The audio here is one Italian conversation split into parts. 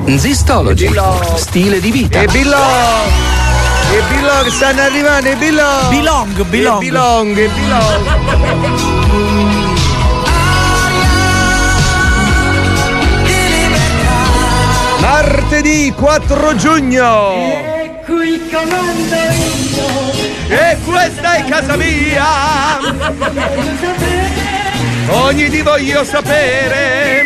Zistology, stile di vita. E Belong stanno arrivando, e Belong. Belong. Martedì 4 giugno. E qui comando io. E questa è casa mia. Ogni di voglio sapere.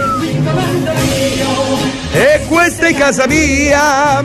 E questa è casa mia.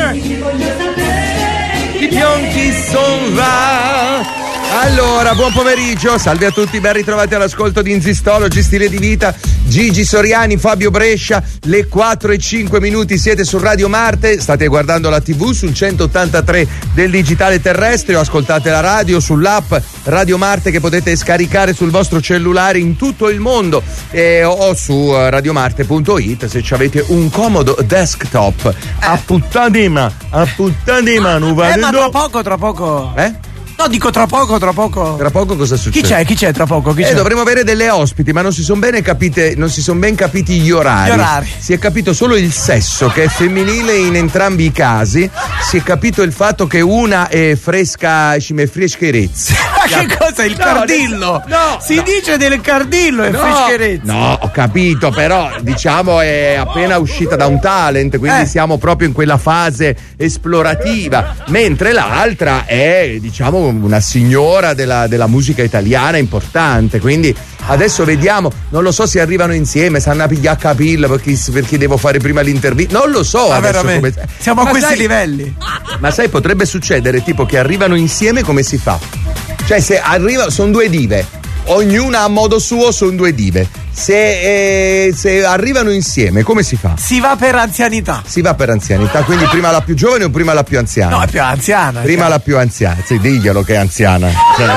Chi pionchi son va. Allora, buon pomeriggio, salve a tutti, ben ritrovati all'ascolto di Zistology, stile di vita. Gigi Soriani, Fabio Brescia, le 4:05, siete su Radio Marte, state guardando la TV sul 183 del digitale terrestre o ascoltate la radio sull'app Radio Marte che potete scaricare sul vostro cellulare in tutto il mondo o su radiomarte.it se avete un comodo desktop. A puttana non vale. Ma tra poco. No, dico tra poco. Tra poco cosa succede? Chi c'è tra poco? Dovremmo avere delle ospiti, ma non si sono ben capiti gli orari. Si è capito solo il sesso, che è femminile in entrambi i casi. Si è capito il fatto che una è freschierezza. Ma che cosa è il cardillo? Si dice del cardillo e freschierezza. No, ho capito, però diciamo è appena uscita da un talent, quindi siamo proprio in quella fase esplorativa, mentre l'altra è, diciamo, una signora della musica italiana importante, quindi adesso vediamo, non lo so se arrivano insieme, sanno a pigliare capilla perché devo fare prima l'intervista, non lo so adesso come... Siamo a questi livelli. Ma sai, potrebbe succedere tipo che arrivano insieme, come si fa? Cioè se arriva, sono due dive, ognuna a modo suo, sono due dive. Se arrivano insieme, come si fa? Si va per anzianità, quindi prima la più giovane o prima la più anziana? No, è più anziana. Prima la più anziana, sì, diglielo che è anziana.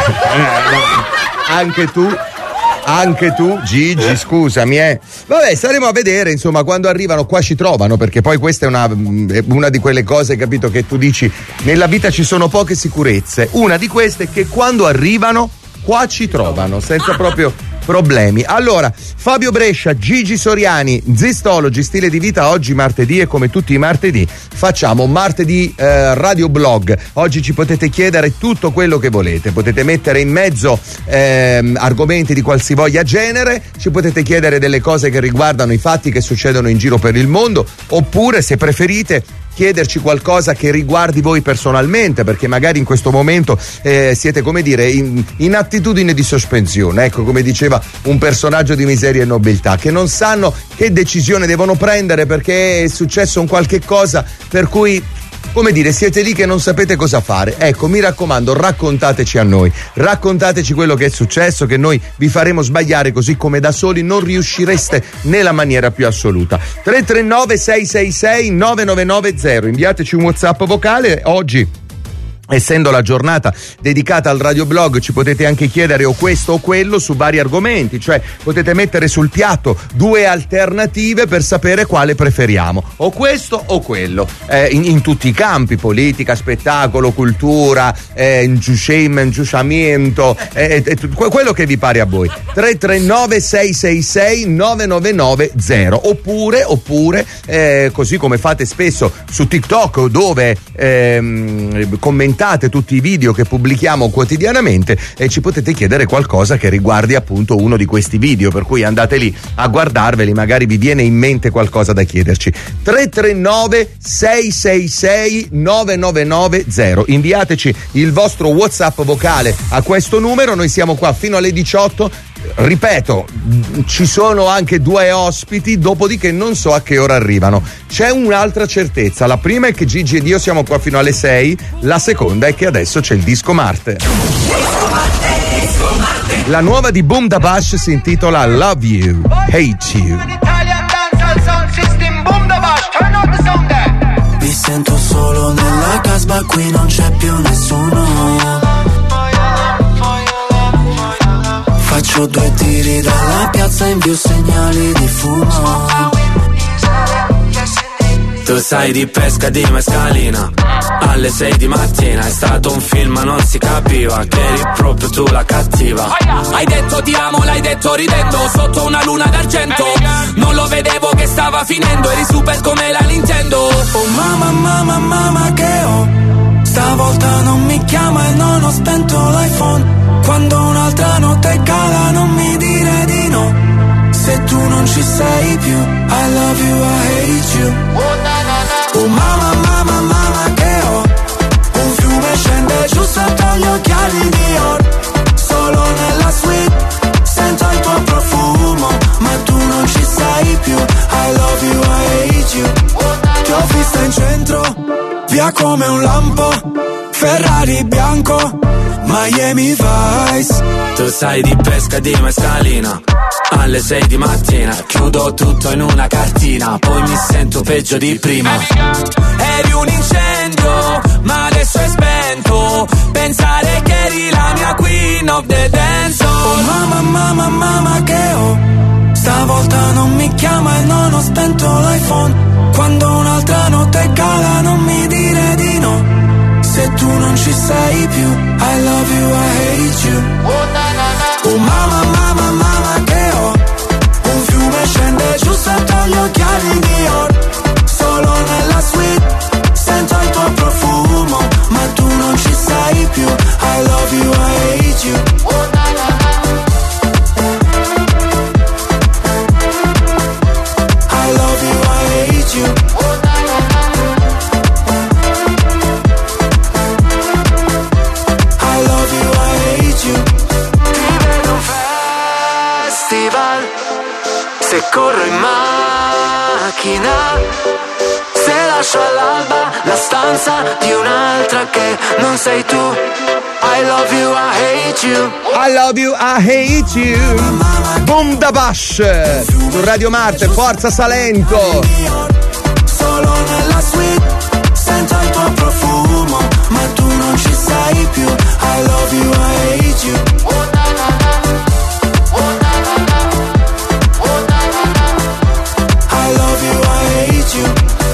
Anche tu, Gigi, scusami, Vabbè, staremo a vedere, insomma, quando arrivano qua ci trovano, perché poi questa è una di quelle cose, capito, che tu dici, nella vita ci sono poche sicurezze. Una di queste è che quando arrivano qua ci trovano, senza proprio problemi. Allora, Fabio Brescia, Gigi Soriani, Zistology, stile di vita. Oggi martedì, e come tutti i martedì facciamo martedì radio blog. Oggi ci potete chiedere tutto quello che volete, potete mettere in mezzo argomenti di qualsivoglia genere, ci potete chiedere delle cose che riguardano i fatti che succedono in giro per il mondo, oppure, se preferite, chiederci qualcosa che riguardi voi personalmente, perché magari in questo momento siete, come dire, in attitudine di sospensione, ecco, come diceva un personaggio di Miseria e Nobiltà, che non sanno che decisione devono prendere perché è successo un qualche cosa per cui, come dire, siete lì che non sapete cosa fare. Ecco, mi raccomando, raccontateci a noi, raccontateci quello che è successo, che noi vi faremo sbagliare, così come da soli non riuscireste nella maniera più assoluta. 339 666 9990, inviateci un WhatsApp vocale. Oggi, essendo la giornata dedicata al radioblog, ci potete anche chiedere o questo o quello su vari argomenti, cioè potete mettere sul piatto due alternative per sapere quale preferiamo, o questo o quello, in tutti i campi: politica, spettacolo, cultura, inciuciamento, quello che vi pare a voi. 339 666 9990, oppure così come fate spesso su TikTok, dove commentate tutti i video che pubblichiamo quotidianamente, e ci potete chiedere qualcosa che riguardi appunto uno di questi video, per cui andate lì a guardarveli, magari vi viene in mente qualcosa da chiederci. 339 666 9990, inviateci il vostro WhatsApp vocale a questo numero, noi siamo qua fino alle 18. Ripeto, ci sono anche due ospiti, dopodiché non so a che ora arrivano. C'è un'altra certezza: la prima è che Gigi ed io siamo qua fino alle 6, la seconda è che adesso c'è il Disco Marte. La nuova di Boom Da Bash si intitola Love You, Hate You. Mi sento solo nella casba, qui non c'è più nessuno. Faccio due tiri dalla piazza, invio segnali di fumo. Tu sai di pesca di mescalina alle 6 di mattina. È stato un film ma non si capiva che eri proprio tu la cattiva. Hai detto ti amo, l'hai detto ridendo sotto una luna d'argento. Non lo vedevo che stava finendo, eri super come la Nintendo. Oh mamma, mamma, mamma che ho. Stavolta non mi chiama e non ho spento l'iPhone. Quando un'altra notte cala non mi dire di no. Se tu non ci sei più, I love you, I hate you. Oh mamma, mamma, mamma che ho. Un fiume scende giù sotto gli occhiali di Dior. Solo nella suite sento il tuo profumo, ma tu non ci sei più, I love you, I hate you. Ti ho vista in centro, via come un lampo, Ferrari bianco, Miami Vice. Tu sai di pesca di mescalina alle 6 di mattina. Chiudo tutto in una cartina, poi mi sento peggio di prima. Eri un incendio, ma adesso è spento. Pensare che eri la mia queen of the dance. Oh mamma, mamma, mamma che ho. Stavolta non mi chiama e non ho spento l'iPhone. Quando un'altra notte cala non mi dire di no. Se tu non ci sei più, I love you, I hate you. Oh mamma, mamma, mamma che ho. Un fiume scende giù sotto gli occhiali di Dior. Solo nella suite sento il tuo profumo, ma tu non ci sei più, I love you, I hate you. I love you, I hate you. I love you, I hate you. Ti vedo un festival, se corro in macchina, se lascio all'alba la stanza di un'altra che non sei tu. I love you, I hate you. I love you, I hate you. Boom da Bash su Radio Marte, Forza Salento. Solo nella suite sento il tuo profumo, ma tu non ci sei più. I love you, I hate you. I love you, I hate you.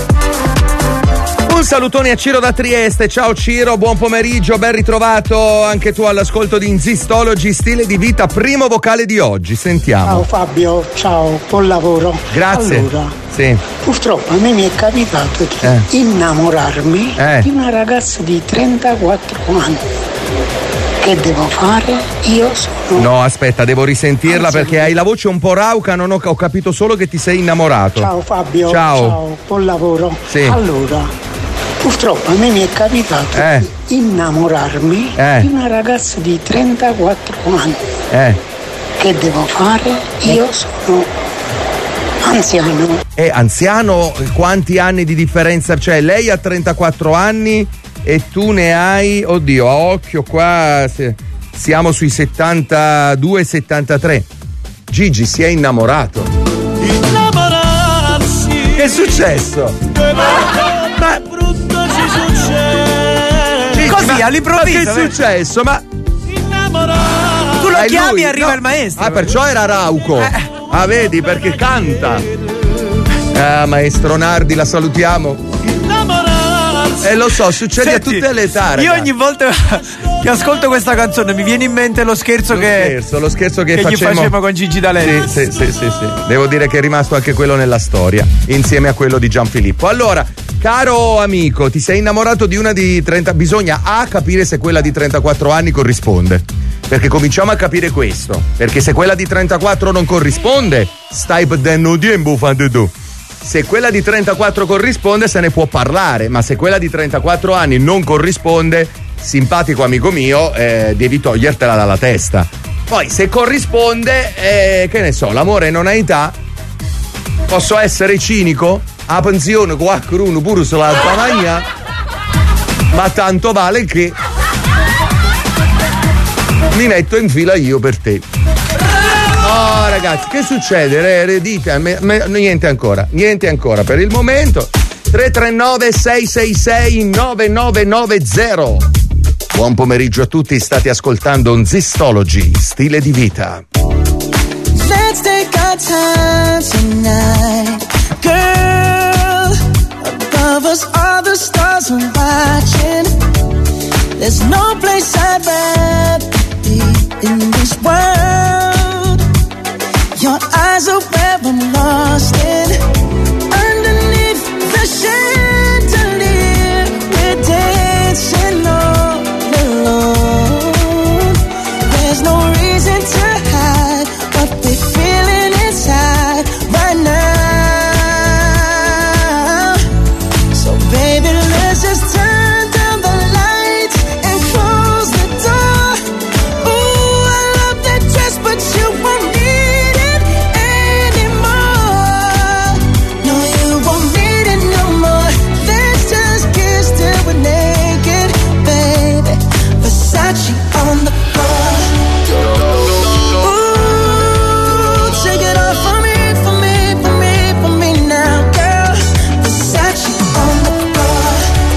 Un salutone a Ciro da Trieste. Ciao Ciro, buon pomeriggio, ben ritrovato anche tu all'ascolto di Insistology, stile di vita, primo vocale di oggi. Sentiamo. Ciao Fabio, ciao, buon lavoro. Grazie. Allora, sì. purtroppo a me mi è capitato di innamorarmi di una ragazza di 34 anni. Che devo fare? Io sono... No, aspetta, devo risentirla perché hai la voce un po' rauca, non ho capito solo che ti sei innamorato. Ciao Fabio, ciao, buon lavoro. Sì. Allora, purtroppo a me mi è capitato di innamorarmi di una ragazza di 34 anni. Che devo fare? Io sono anziano. Anziano? Quanti anni di differenza? Cioè, lei ha 34 anni e tu ne hai, oddio, a occhio qua siamo sui 72-73. Gigi si è innamorato. Innamorarsi. Che è successo? Ma brutto ci succede. Così all'improvviso. Ma che è successo? Ma innamorarsi. Tu lo chiami e arriva il maestro. Ah, perciò era rauco. Ah, vedi, perché canta. Ah, maestro Nardi, la salutiamo. Lo so, succede. Senti, a tutte le età. Io ogni volta che ascolto questa canzone mi viene in mente lo scherzo che gli facevamo con Gigi D'Alessio. Sì. Devo dire che è rimasto anche quello nella storia, insieme a quello di Gianfilippo. Allora, caro amico, ti sei innamorato di una di 30. Bisogna capire se quella di 34 anni corrisponde. Perché cominciamo a capire questo. Perché se quella di 34 non corrisponde, stai perdendo tempo, fate tu. Se quella di 34 corrisponde se ne può parlare, ma se quella di 34 anni non corrisponde, simpatico amico mio, devi togliertela dalla testa. Poi se corrisponde, che ne so, l'amore non ha età, posso essere cinico, a pensione qualcuno pure sulla magna, ma tanto vale che mi metto in fila io per te. Oh ragazzi, che succede? Dite, niente ancora per il momento. 339-666-9990. Buon pomeriggio a tutti, state ascoltando Insistology, stile di vita. Let's take our time tonight, girl. of us, all the stars are watching. There's no place I'd rather be in this world. Your eyes are where I'm lost in. Underneath the chandelier, we're dancing all alone. There's no reason to hide what we're feeling inside right now. So baby, let's just turn down the lights and close the door. Ooh, I love that dress, but you won't need it anymore. No, you won't need it no more. Let's just kiss till we're naked, baby. Versace on the floor. Ooh, take it off for me, for me, for me, for me now, girl. Versace on the floor.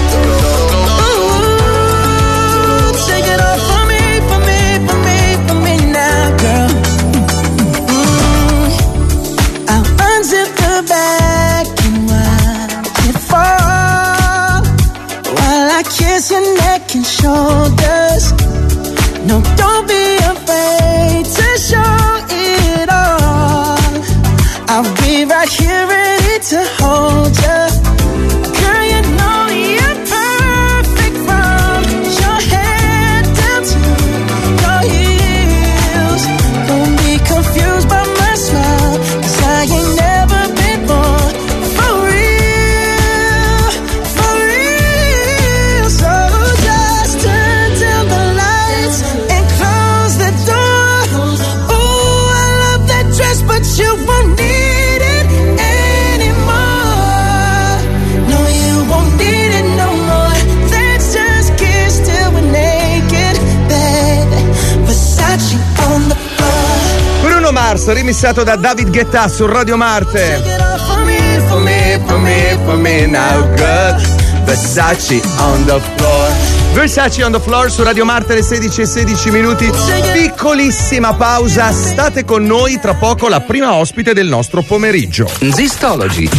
Ooh, take it off for me, for me, for me, for me now, girl. I'll unzip the bag and watch it fall while I kiss your neck and shoulders. No, don't be afraid to show it all. I'll be right here ready to hold you. Girl, you know you're perfect from your head down to your heels. Don't be confused by my smile, 'cause I ain't never been born for real, for real. So just turn down the lights and close the door. Ooh, I love that dress, but you won't need it anymore. No, you won't need it no more. Let's just kiss till we're naked, baby. Versace on the floor. Bruno Mars, rimissato da David Guetta su Radio Marte. Take it off for me, For me, for me, for me now, good. Versace on the floor. Versace on the floor su Radio Marte alle 16:16 minuti. Piccolissima pausa, state con noi, tra poco la prima ospite del nostro pomeriggio. Zistology.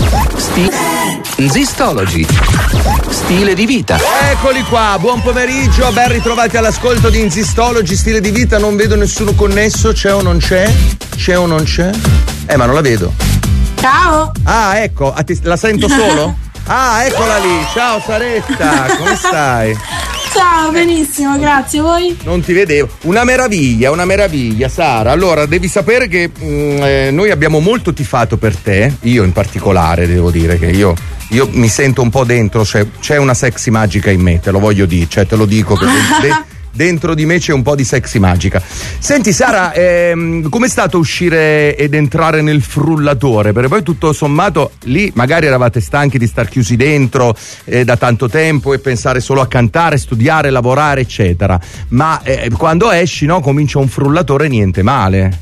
Zistology. Stile di vita. Eccoli qua, buon pomeriggio, ben ritrovati all'ascolto di Zistology, stile di vita. Non vedo nessuno connesso, c'è o non c'è? C'è o non c'è? Ma non la vedo. Ciao. Ah, ecco, la sento solo? Ah, eccola lì, ciao Saretta, come stai? Ciao, benissimo, grazie. Voi? Non ti vedevo. Una meraviglia, Sara. Allora, devi sapere che noi abbiamo molto tifato per te, io in particolare, devo dire che io mi sento un po' dentro, cioè c'è una sexy magica in me, te lo voglio dire, cioè te lo dico perché dentro di me c'è un po' di sexy magica. Senti Sara, com'è stato uscire ed entrare nel frullatore? Perché poi tutto sommato lì magari eravate stanchi di star chiusi dentro da tanto tempo e pensare solo a cantare, studiare, lavorare eccetera, ma quando esci, no, comincia un frullatore, niente male.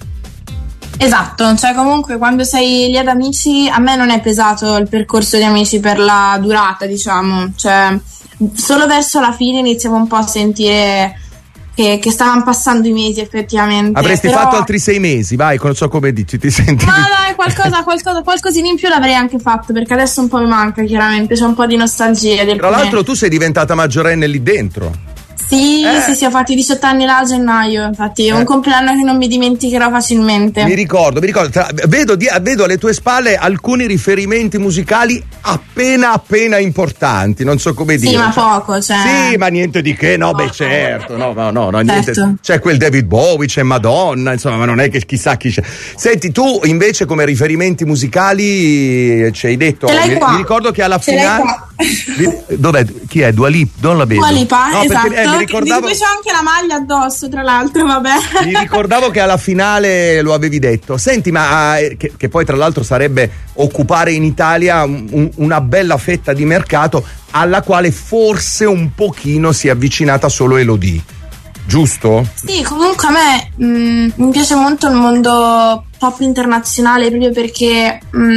Esatto, cioè comunque quando sei lì ad Amici, a me non è pesato il percorso di Amici per la durata, diciamo, cioè solo verso la fine iniziamo un po' a sentire che stavano passando i mesi effettivamente. Avresti fatto altri 6 mesi, vai, non so come dici, ti senti? Ma dai, qualcosina in più l'avrei anche fatto, perché adesso un po' mi manca, chiaramente, c'è un po' di nostalgia del Tra l'altro tu sei diventata maggiorenne lì dentro. Sì, ho fatto i 18 anni là a gennaio, infatti è un compleanno che non mi dimenticherò facilmente. Mi ricordo, vedo alle tue spalle alcuni riferimenti musicali appena importanti, non so come dire. Sì, ma poco, cioè. Sì, ma niente di che, no, beh certo, no, niente. Certo. C'è quel David Bowie, c'è Madonna, insomma, ma non è che chissà chi c'è. Senti, tu invece come riferimenti musicali ci hai detto, mi ricordo che alla finale dov'è? Chi è? Dua Lipa? Non la vedo. Dua Lipa, no, esatto. Perché, mi ricordavo... Di cui c'è anche la maglia addosso, tra l'altro, vabbè. Mi ricordavo che alla finale lo avevi detto. Senti, ma che poi tra l'altro sarebbe occupare in Italia una bella fetta di mercato alla quale forse un pochino si è avvicinata solo Elodie, giusto? Sì, comunque a me mi piace molto il mondo pop internazionale, proprio perché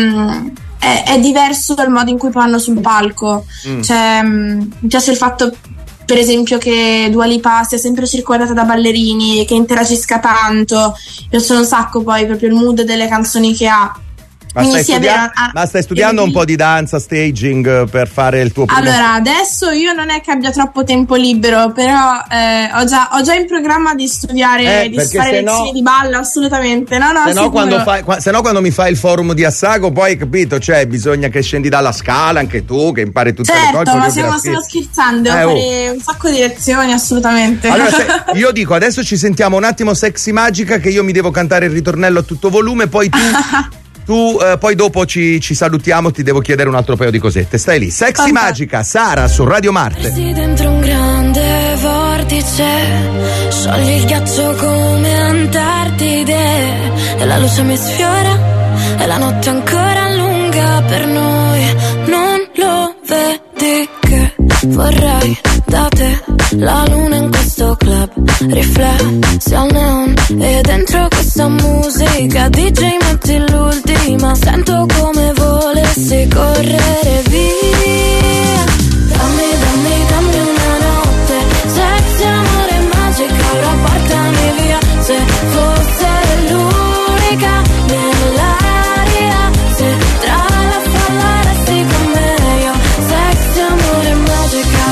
è diverso dal modo in cui vanno sul palco. Cioè, mi piace il fatto, per esempio, che Dua Lipa sia sempre circondata da ballerini, che interagisca tanto. Mi piace un sacco poi proprio il mood delle canzoni che ha. Ma stai studiando un po' di danza, staging per fare il tuo primo... Allora, adesso io non è che abbia troppo tempo libero, però ho già in programma di studiare, di fare lezioni di ballo, assolutamente. Se no quando mi fai il forum di Assago, poi capito, cioè bisogna che scendi dalla scala anche tu, che impari tutte le cose. Certo, ma stiamo scherzando, devo fare un sacco di lezioni, assolutamente. Allora, io dico, adesso ci sentiamo un attimo Sexy Magica, che io mi devo cantare il ritornello a tutto volume, poi tu poi dopo ci salutiamo, ti devo chiedere un altro paio di cosette. Stai lì. Sexy Magica, Sara su Radio Marte. Resti dentro un grande vortice, sciogli il ghiaccio come Antartide, e la luce mi sfiora, e la notte ancora lunga per noi. Non lo vedi che vorrei da te la luna in questo club, riflessi al neon, e dentro questa musica DJ metti l'ultima, sento come volessi correre via. Dammi una notte, sexy amore magica, ora portami via. Se fosse l'unica nell'aria, se tra la folla resti con me io. Sexy amore magica,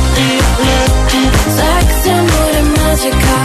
sexy amore magica,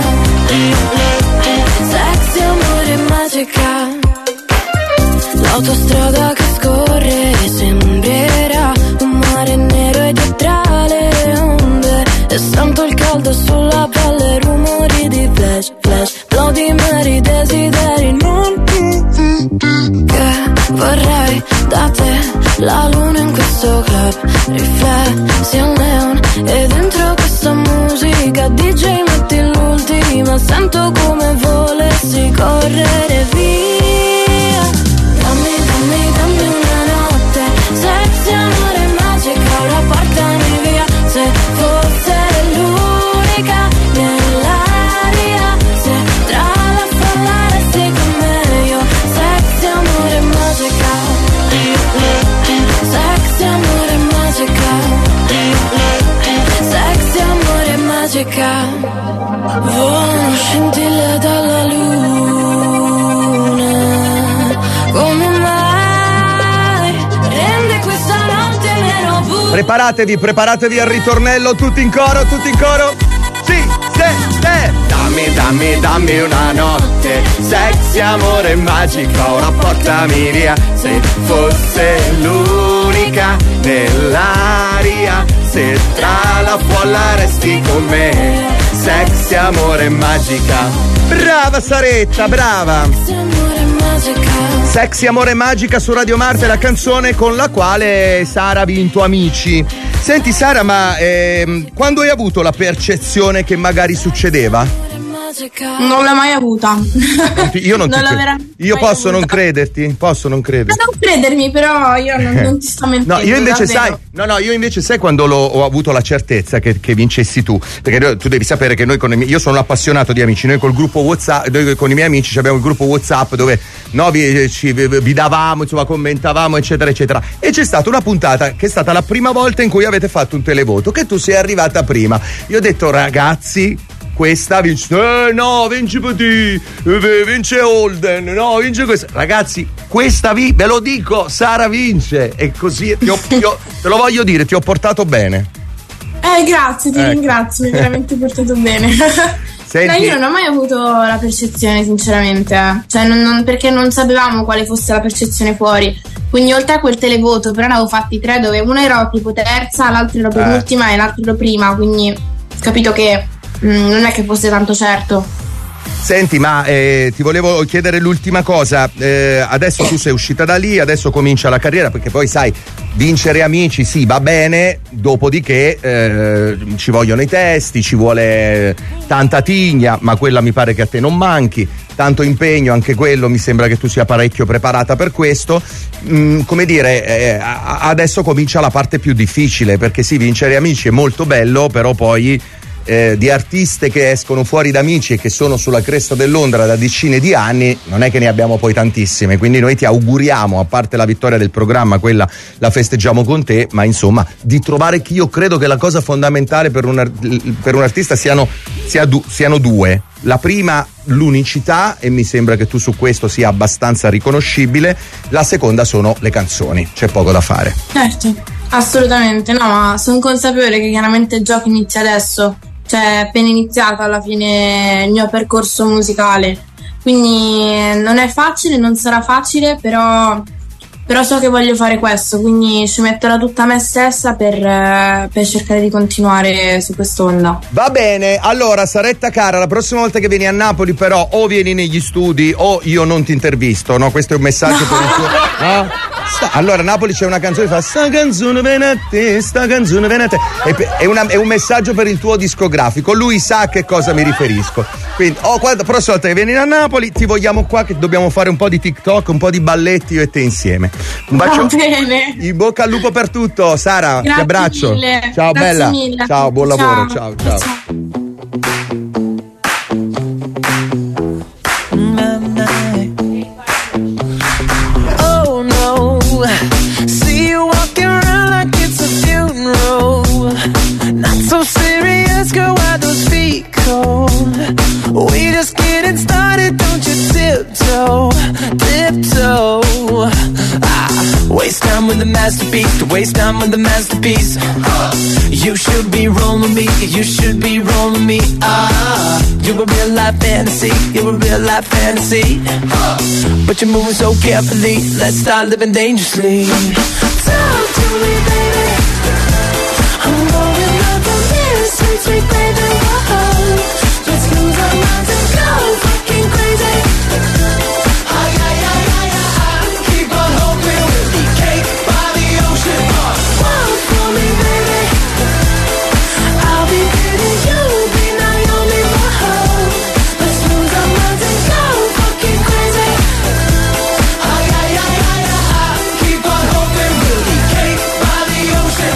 sexy amore magica. L'autostrada che scorre sembrerà un mare nero, e dietro le onde e sento il caldo sulla pelle, rumori di flash, flash, Bloody Mary, desideri non che vorrei da te la luna in questo club, riflessi al neon, e dentro questa musica DJ metti l'ultima, sento come volessi correre via. Dammi una notte, sexy amore magica, ora portami via. Se fosse l'unica nell'aria, se tra la folla resti con me io. Sexy amore magica, sexy amore magica, sexy amore magica. Volano scintille dalla luna, come mai rende questa notte meno buia. Preparatevi al ritornello, tutti in coro. Sì, dammi una notte, sexy amore magica, ora portami via. Se fosse l'unica nell'aria, se tra la folla resti con me. Sexy amore magica. Brava Saretta, brava. Sexy amore magica su Radio Marte, la canzone con la quale Sara ha vinto Amici. Senti Sara, ma quando hai avuto la percezione che magari succedeva? Non l'ho mai avuta. Io io posso non crederti? Posso non crederti? Non credermi, però io non ti sto mentendo. No, io invece sai quando ho avuto la certezza che vincessi tu, perché tu devi sapere che io sono un appassionato di Amici, noi col gruppo WhatsApp, noi con i miei amici abbiamo il gruppo WhatsApp dove vi davamo, insomma, commentavamo, eccetera eccetera, e c'è stata una puntata che è stata la prima volta in cui avete fatto un televoto, che tu sei arrivata prima. Io ho detto ragazzi, questa vince, vince Petit, vince Holden, vince questa. Ragazzi, questa ve lo dico, Sara vince. E così te lo voglio dire, ti ho portato bene. Grazie, ti ringrazio, mi hai veramente portato bene. No, io non ho mai avuto la percezione, sinceramente. Cioè, perché non sapevamo quale fosse la percezione fuori. Quindi, oltre a quel televoto, però ne avevo fatti 3 dove uno ero tipo terza, l'altro ero penultima e l'altro ero prima. Quindi, ho capito che non è che fosse tanto certo. Senti, ma ti volevo chiedere l'ultima cosa. Adesso tu sei uscita da lì, adesso comincia la carriera, perché poi sai, vincere Amici sì, va bene, dopodiché ci vogliono i testi, ci vuole tanta tigna, ma quella mi pare che a te non manchi, tanto impegno, anche quello mi sembra che tu sia parecchio preparata per questo. Come dire, adesso comincia la parte più difficile, perché sì, vincere Amici è molto bello, però poi di artiste che escono fuori da Amici e che sono sulla cresta dell'onda da decine di anni, non è che ne abbiamo poi tantissime, quindi noi ti auguriamo, a parte la vittoria del programma, quella la festeggiamo con te, ma insomma di trovare chi, io credo che la cosa fondamentale per un artista siano due. La prima, l'unicità, e mi sembra che tu su questo sia abbastanza riconoscibile. La seconda sono le canzoni, c'è poco da fare. Certo, assolutamente, no, ma sono consapevole che chiaramente il gioco inizia adesso, cioè è appena iniziato alla fine il mio percorso musicale, quindi non è facile, non sarà facile, però so che voglio fare questo, quindi ci metterò tutta me stessa per cercare di continuare su quest'onda. Va bene, allora Saretta cara, la prossima volta che vieni a Napoli però o vieni negli studi o io non ti intervisto, no? Questo è un messaggio per il tuo... No? Allora a Napoli c'è una canzone che fa sta canzone viene a te, sta canzone viene a te, è un messaggio per il tuo discografico, lui sa a che cosa mi riferisco, quindi la prossima volta che vieni a Napoli ti vogliamo qua, che dobbiamo fare un po' di TikTok, un po' di balletti io e te insieme. Un bacio, in bocca al lupo per tutto, Sara. Grazie ti abbraccio mille. Ciao, grazie bella mille. Ciao, buon lavoro, ciao. Oh no, see you walking around like it's a funeral. Not so serious, girl, why those feet cold? We just getting started, don't you tiptoe. Waste time with the masterpiece, to waste time with the masterpiece. You should be rolling me, you should be rolling me. You're a real life fantasy, you're a real life fantasy. But you're moving so carefully, let's start living dangerously. Talk to me, baby. I'm going up on this, sweet, sweet baby. Whoa. Let's lose our minds and go fucking crazy. Keep on hoping we'll be cake by the ocean. Walk for me, baby. I'll be pretty, you'll be Naomi. Whoa. Let's lose our minds and go fucking crazy. Keep on hoping we'll be cake by the ocean.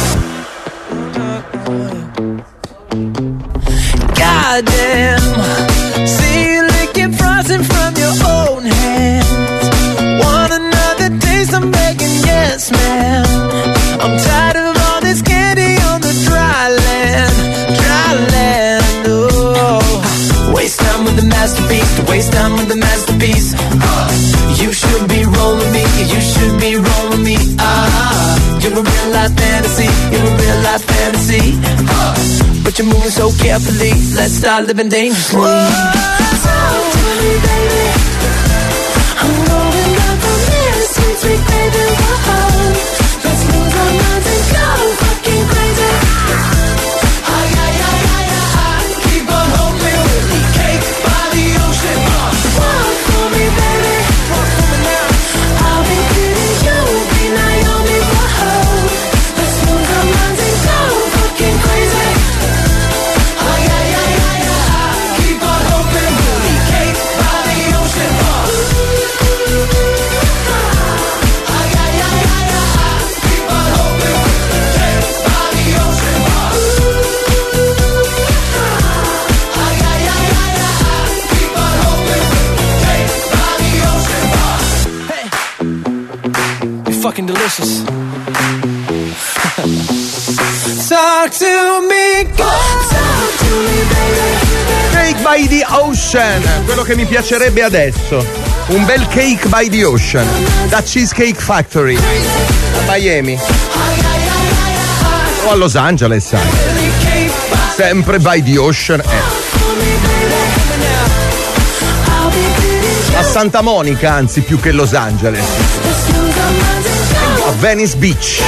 Goddamn, see you licking frosting from your own hands. Want another taste? I'm begging, yes, ma'am. I'm tired of all this candy on the dry land, dry land. Oh, waste time with the masterpiece, to waste time with the masterpiece. You should be rolling me, you should be rolling me. You're a real life fantasy, you're a real life fantasy. But you're moving so carefully, let's start living dangerously. Talk to me, baby. I'm going up on this, sweet, sweet baby. Whoa. Let's lose our minds and go fucking crazy. Keep on hoping we'll be cake by the ocean. Walk for me, baby. Walk for me now. I'll be pretty, you'll be Naomi. Whoa. Let's lose our minds and go fucking crazy. Keep on hoping we'll be cake by the ocean. Keep on hoping we'll be cake by the ocean. Keep on hoping we'll be cake by the ocean. Hey, you're fucking delicious. Talk to me, go. Talk to me, baby. Cake by the Ocean, quello che mi piacerebbe adesso, un bel Cake by the Ocean da Cheesecake Factory a Miami o a Los Angeles, sai, sempre by the Ocean. A Santa Monica, anzi, più che Los Angeles, a Venice Beach.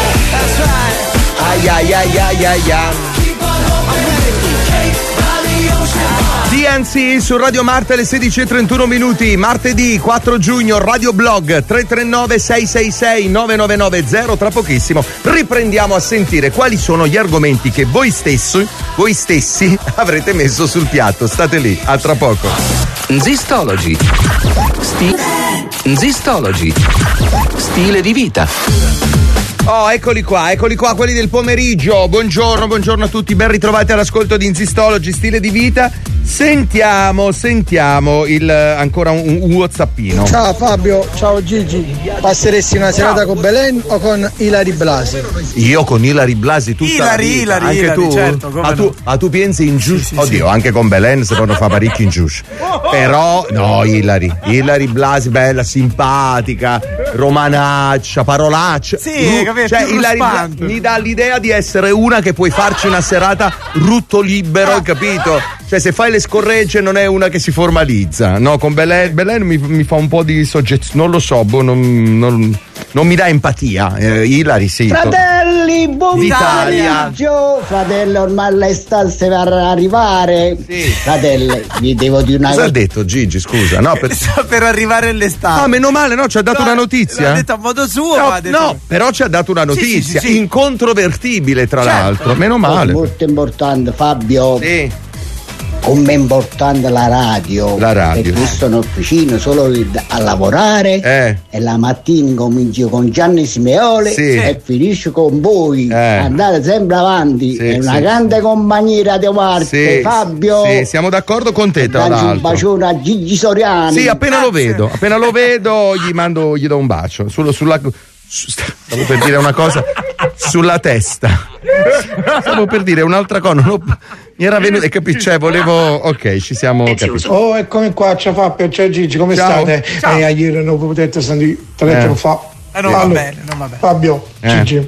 DNC su Radio Marte alle 16:31, martedì 4 giugno, Radio Blog 339 666 9990. Tra pochissimo riprendiamo a sentire quali sono gli argomenti che voi stessi avrete messo sul piatto. State lì, a tra poco. Zistology. Zistology. Stile di vita. Oh, eccoli qua, quelli del pomeriggio. Buongiorno a tutti, ben ritrovati all'ascolto di Insistology, stile di vita. Sentiamo ancora un WhatsAppino. Ciao Fabio, ciao Gigi. Passeresti una serata con Belen o con Ilary Blasi? Io con Ilary Blasi tutta la vita. Anche tu? Certo, tu pensi in Giush? Sì, oddio, sì. Anche con Belen si possono fare parecchi in Giush. Però no, Ilary Blasi, bella, simpatica, romanaccia, parolaccia. Sì, capito? Cioè, Ilary mi dà l'idea di essere una che puoi farci una serata rutto libero, capito? Cioè, se fai le scorregge non è una che si formalizza. No, con Belen mi fa un po' di soggezione, non lo so, non mi dà empatia. Ilary sì. Fratelli, buon pomeriggio. Fratelli, ormai l'estate sta per arrivare. Sì. Fratelli, vi devo dire una cosa. Cosa ha detto Gigi, scusa? No, per arrivare l'estate. Ah, meno male, no, ci ha dato una notizia. L'ha detto a modo suo. No, però ci ha dato una notizia, sì. Incontrovertibile tra l'altro. Meno male. Molto importante, Fabio. Sì. Come è importante la radio. Perché sono officina solo a lavorare e la mattina comincio con Gianni Simeoli e finisco con voi. Andate sempre avanti. È una grande compagnia Radio Marte. Fabio. Sì, siamo d'accordo con te, tra l'altro. Un bacione a Gigi Soriani. Sì, appena lo vedo gli do un bacio. Stavo per dire una cosa sulla testa. Stavo per dire un'altra cosa. Mi era venuto, cioè volevo. Ok, ci siamo capiti. Oh, eccomi qua, ciao Fabio, ciao Gigi, come state? Ciao. Ieri non potete sentire telefono fa. Non va bene. Fabio, Gigi.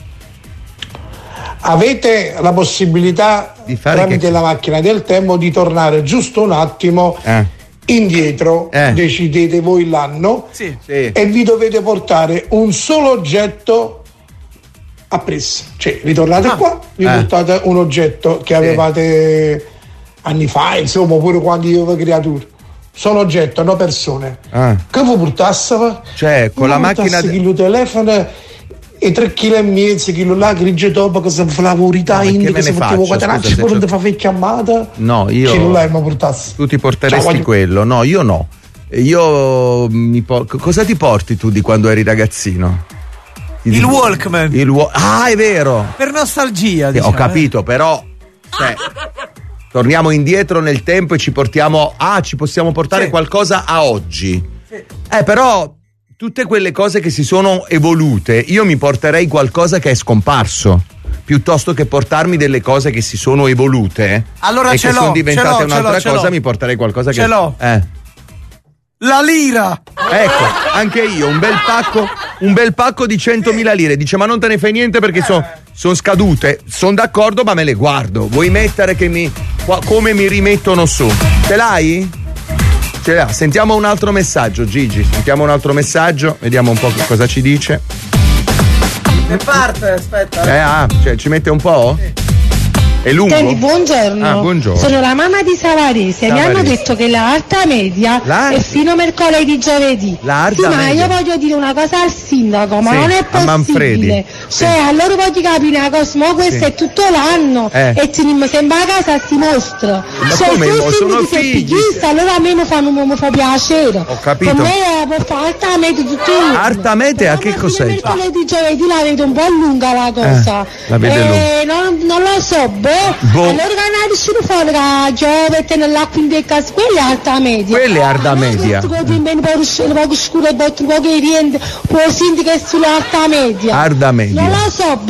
Avete la possibilità di fare tramite la macchina del tempo di tornare giusto un attimo indietro, decidete voi l'anno e vi dovete portare un solo oggetto a presa, cioè ritornate qua, vi portate un oggetto che avevate anni fa, insomma, oppure quando io ero creatura. Sono oggetto, no persone. Che vi portassero? Cioè, con la macchina il telefono e 3,5 kg, chilo là, grigio dopo che si fa la verità che si poteva guadagnarci pure non fa chiamata. No, io. Chilo là mi portassi. Tu ti porteresti quello? No, io no. Cosa ti porti tu di quando eri ragazzino? Il Walkman. È vero. Per nostalgia, diciamo. Ho capito, però torniamo indietro nel tempo e ci portiamo ci possiamo portare qualcosa a oggi. Sì. Però tutte quelle cose che si sono evolute, io mi porterei qualcosa che è scomparso, piuttosto che portarmi delle cose che si sono evolute allora e che sono diventate un'altra cosa, mi porterei qualcosa che la lira. Ecco, anche io un bel pacco di 100.000 lire. Dice, ma non te ne fai niente perché sono scadute. Sono d'accordo, ma me le guardo. Vuoi mettere come mi rimettono su? Ce l'hai? Ce l'ha. Sentiamo un altro messaggio, Gigi. Vediamo un po' che cosa ci dice. Che parte? Aspetta. Cioè ci mette un po'? Sì. È lungo? Buongiorno. Buongiorno. Sono la mamma di Savarese. Mi hanno detto che la alta media è fino a mercoledì, giovedì. Ma io voglio dire una cosa al sindaco, ma non è possibile. Cioè, allora voglio capire una cosa, ma questo è tutto l'anno e teniamo sempre a casa si mostra. Ma come sono figli? Allora a me mi fa piacere. Ho capito. Per me può fare alta media tutto il alta media, che cos'è? Mercoledì, giovedì la vedo un po' lunga la cosa. La vede lunga. Non lo so, allora canali sono fuori che giovete nell'acqua in becca, quella è alta media. Quella è alta media. Poco scuro e poco riente, può sentire che è sull'alta media. Alta media. Non lo so,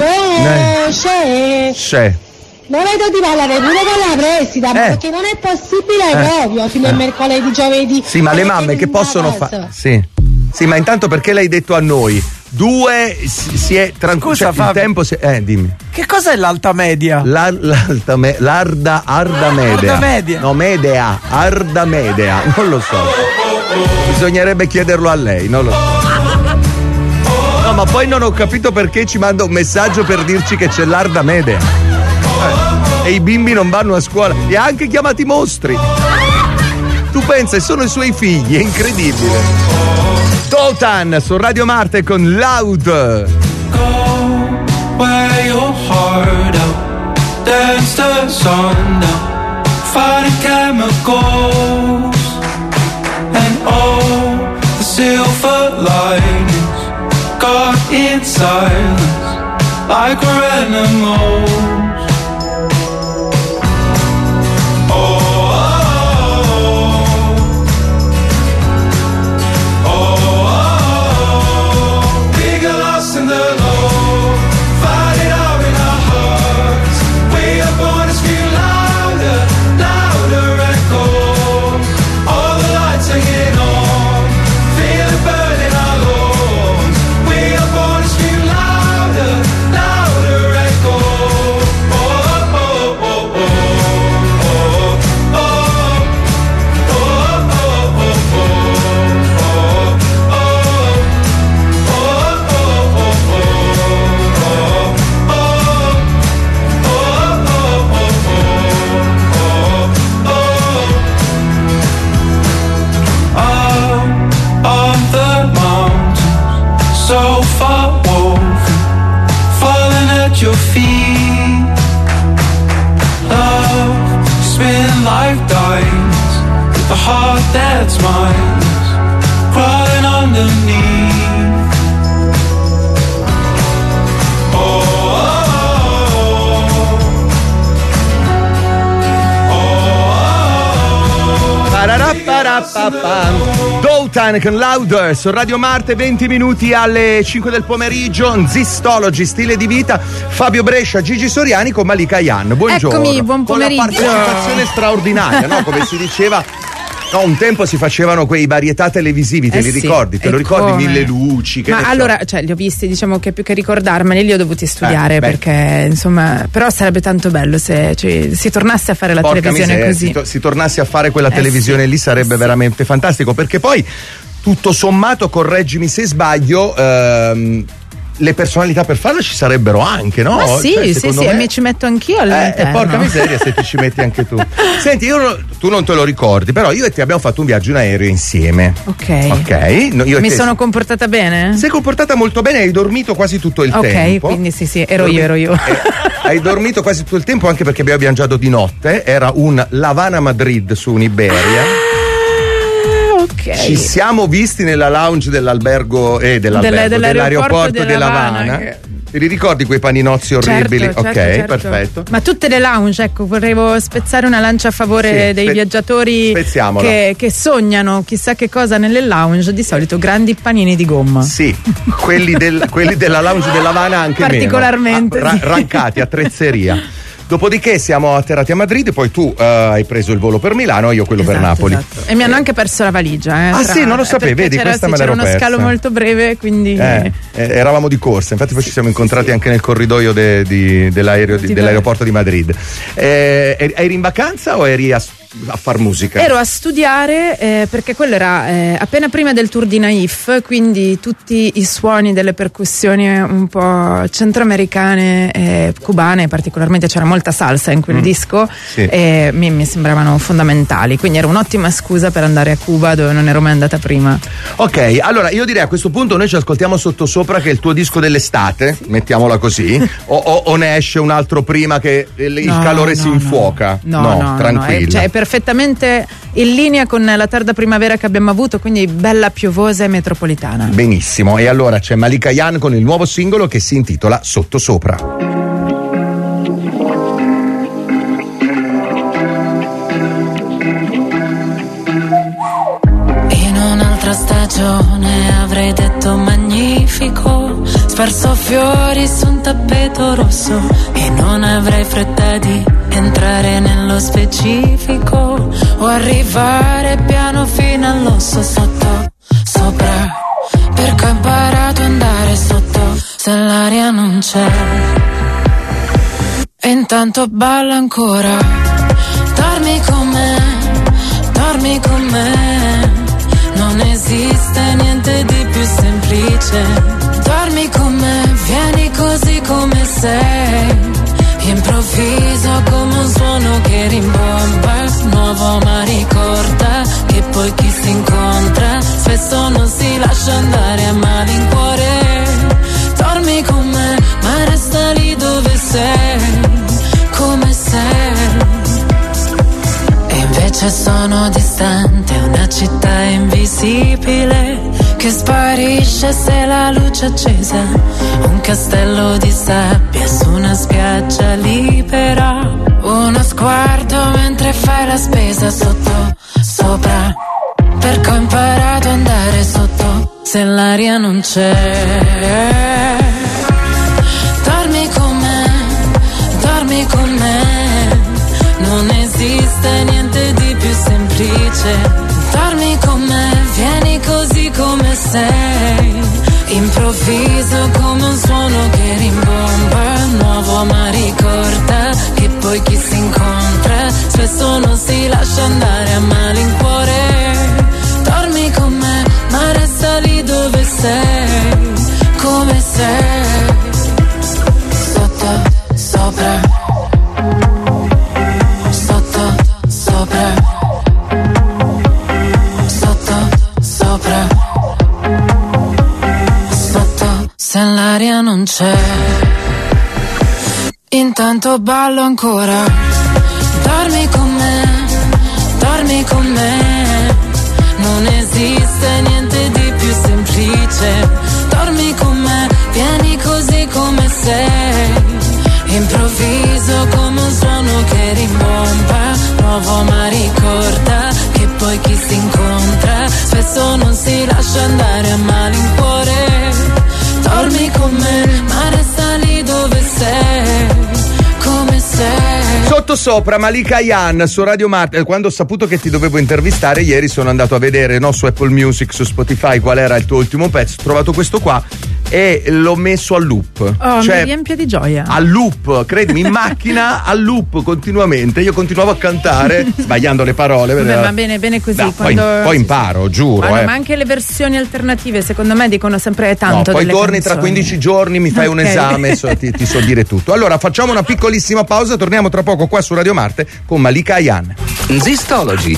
c'è. Non vedo di parlare pure con la presida, perché non è possibile proprio fino a mercoledì, giovedì. Sì, ma le mamme che possono fare? Sì, ma intanto perché l'hai detto a noi? Si è tranquillo. Scusa, il tempo dimmi. Che cos'è l'alta media? Arda media. Arda media. No, media. Arda media. Non lo so. Bisognerebbe chiederlo a lei, non lo so. No, ma poi non ho capito perché ci manda un messaggio per dirci che c'è l'Arda media. E i bimbi non vanno a scuola. Li ha anche chiamati mostri. Tu pensa, sono i suoi figli, è incredibile. Dotan su Radio Marte con Loud. Go where your heart out, dance the sun down, fighting chemicals, and all the silver linings got in silence. like we're animals. Your feet, love, spin like dimes with the heart that's mine, crawling underneath. Doughtan con Louder su Radio Marte, 20 minuti alle 5 del pomeriggio. Zistology, stile di vita. Fabio Brescia, Gigi Soriani con Malika Yan. Buongiorno. Eccomi, buon pomeriggio. Con la partecipazione straordinaria, no? Come si diceva. No, un tempo si facevano quei varietà televisivi, te li ricordi? Te lo ricordi? Mille luci? Che ma allora, cioè, li ho visti, diciamo che più che ricordarmeli li ho dovuti studiare perché, insomma, però sarebbe tanto bello se si tornasse a fare la televisione così. Si tornasse a fare quella televisione lì, sarebbe veramente fantastico, perché poi, tutto sommato, correggimi se sbaglio, le personalità per farlo ci sarebbero anche, no? Ma sì, cioè, sì, mi ci metto anch'io all'interno. Porca miseria se ti ci metti anche tu. Senti, tu non te lo ricordi, però io e te abbiamo fatto un viaggio in aereo insieme. Ok. No, mi sono comportata bene? Sei comportata molto bene, hai dormito quasi tutto il tempo. Ok, quindi sì, ero io. Hai dormito quasi tutto il tempo, anche perché abbiamo viaggiato di notte. Era un L'Havana-Madrid su un'Iberia. Okay. Ci siamo visti nella lounge dell'aeroporto di L'Havana. Ti ricordi quei paninozzi orribili? Certo. Perfetto. Ma tutte le lounge, ecco, volevo spezzare una lancia a favore dei viaggiatori che sognano chissà che cosa nelle lounge, di solito grandi panini di gomma. Sì, quelli della lounge dell'Havana anche particolarmente meno. Rancati, attrezzeria. Dopodiché siamo atterrati a Madrid, poi tu hai preso il volo per Milano, io quello per Napoli. Esatto. E mi hanno anche perso la valigia. Sì, non lo sapevo, vedi, questa me l'ero persa. C'era uno scalo molto breve, quindi... eravamo di corsa, infatti poi ci siamo incontrati anche nel corridoio dell'aeroporto di Madrid. Eri in vacanza o eri a far musica? Ero a studiare perché quello era appena prima del tour di Naif, quindi tutti i suoni delle percussioni un po' centroamericane, cubane particolarmente, c'era molta salsa in quel disco e mi sembravano fondamentali, quindi era un'ottima scusa per andare a Cuba dove non ero mai andata prima. Ok, allora io direi a questo punto noi ci ascoltiamo Sottosopra, che è il tuo disco dell'estate, mettiamola così, o ne esce un altro prima che il calore si infuoca? No, tranquillo. Cioè, perfettamente in linea con la tarda primavera che abbiamo avuto, quindi bella, piovosa e metropolitana. Benissimo, e allora c'è Malika Yan con il nuovo singolo che si intitola Sottosopra. In un'altra stagione avrei detto magnifico, sparso fiori su un tappeto rosso e non avrei fretta di entrare nello specifico o arrivare piano fino all'osso sopra, perché ho imparato ad andare sotto se l'aria non c'è, e intanto balla ancora. Dormi con me, non esiste niente di più semplice. Dormi con me, vieni così come sei, improvviso come un suono che rimbomba, nuovo ma ricorda che poi chi si incontra spesso non si lascia andare a malincuore. Dormi con me, ma resta lì dove sei, come sei. E invece sono distante, una città invisibile che sparisce se la luce è accesa, un castello di sabbia su una spiaggia libera, uno sguardo mentre fai la spesa sotto, sopra, perché ho imparato ad andare sotto se l'aria non c'è. Dormi con me, non esiste niente di più semplice. Dormi con me, vieni così come sei, improvviso come un suono che rimbomba, nuovo ma ricorda che poi chi si incontra spesso non si lascia andare a malincuore. Dormi con me, ma resta lì dove sei, come sei, sotto, sopra, sotto, sopra, sotto, sopra, sotto, se l'aria non c'è. Intanto ballo ancora. Dormi con me, non esiste niente di più semplice. Dormi con me, vieni così come sei, improvviso come un suono che rimbomba, nuovo ma ricorda che poi chi si incontra spesso non si lascia andare a malincuore. Dormi con me, ma resta lì dove sei, come sei. Sotto sopra Malika Ayane su Radio Marte. Quando ho saputo che ti dovevo intervistare ieri sono andato a vedere, no, su Apple Music, su Spotify, qual era il tuo ultimo pezzo. Ho trovato questo qua e l'ho messo a loop. Oh, mi riempie di gioia. A loop, credimi, in macchina a loop continuamente. Io continuavo a cantare sbagliando le parole. Vabbè, va bene così. No, quando... poi imparo, giuro. Ma anche le versioni alternative secondo me dicono sempre tanto. No, poi delle torni canzoni. tra 15 giorni, mi fai un esame, ti so dire tutto. Allora facciamo una piccolissima pausa, torniamo tra poco qua su Radio Marte con Malika Ayane. Zistology.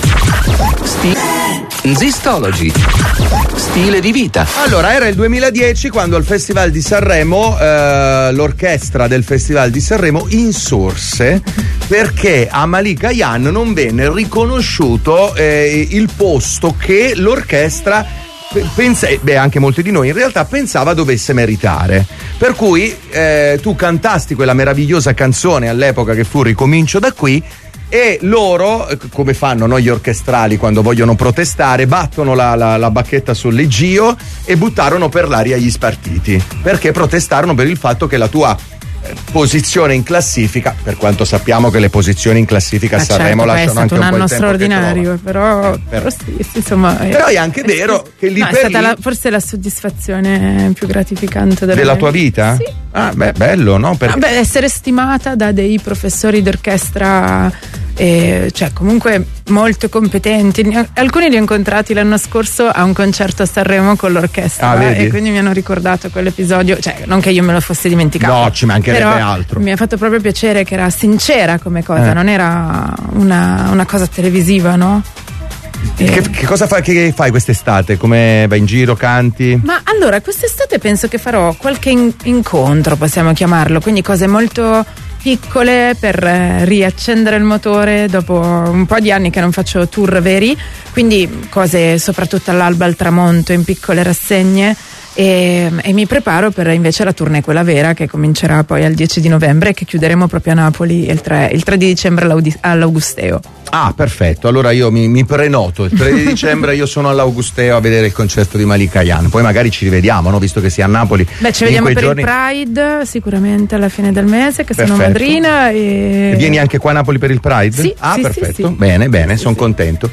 Zistology. Stile di vita. Allora, era il 2010 quando al Festival di Sanremo l'orchestra del Festival di Sanremo insorse perché a Malika Ayane non venne riconosciuto il posto che l'orchestra anche molti di noi in realtà pensava dovesse meritare. Per cui tu cantasti quella meravigliosa canzone all'epoca che fu Ricomincio da qui, e loro, come fanno, no, gli orchestrali quando vogliono protestare, battono la bacchetta sul leggio e buttarono per l'aria gli spartiti, perché protestarono per il fatto che la tua posizione in classifica, per quanto sappiamo che le posizioni in classifica a Sanremo lasciano anche un po' il tempo. È stato un anno straordinario, però sì, insomma. Però è anche vero che lì è stata forse la soddisfazione più gratificante della tua vita? Sì. Ah, beh, bello, no? Perché... essere stimata da dei professori d'orchestra, cioè comunque molto competenti. Alcuni li ho incontrati l'anno scorso a un concerto a Sanremo con l'orchestra, e quindi mi hanno ricordato quell'episodio, cioè non che io me lo fossi dimenticato. No, ci mancherebbe altro. Mi ha fatto proprio piacere che era sincera come cosa, non era una cosa televisiva, no? Che cosa fai, che fai quest'estate? Come vai in giro, canti? Ma allora, quest'estate penso che farò qualche incontro, possiamo chiamarlo, quindi cose molto piccole per riaccendere il motore dopo un po' di anni che non faccio tour veri, quindi cose soprattutto all'alba, al tramonto, in piccole rassegne. E mi preparo per invece la tournée, quella vera, che comincerà poi al 10 di novembre e che chiuderemo proprio a Napoli il 3 di dicembre all'Augusteo. Ah, perfetto, allora io mi prenoto, il 3 di dicembre io sono all'Augusteo a vedere il concerto di Malika Ayane, poi magari ci rivediamo, no? Visto che sia a Napoli. Beh, ci vediamo per il Pride sicuramente alla fine del mese, che perfetto. Sono madrina e vieni anche qua a Napoli per il Pride? Sì. Ah, sì, perfetto, sì. Bene, sono contento.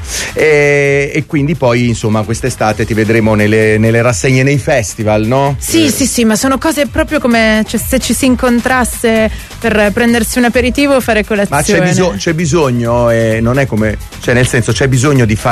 E quindi poi insomma quest'estate ti vedremo nelle rassegne, nei festival, no? Sì, ma sono cose proprio come, cioè, se ci si incontrasse per prendersi un aperitivo o fare colazione. Ma c'è bisogno, non è come, cioè nel senso c'è bisogno di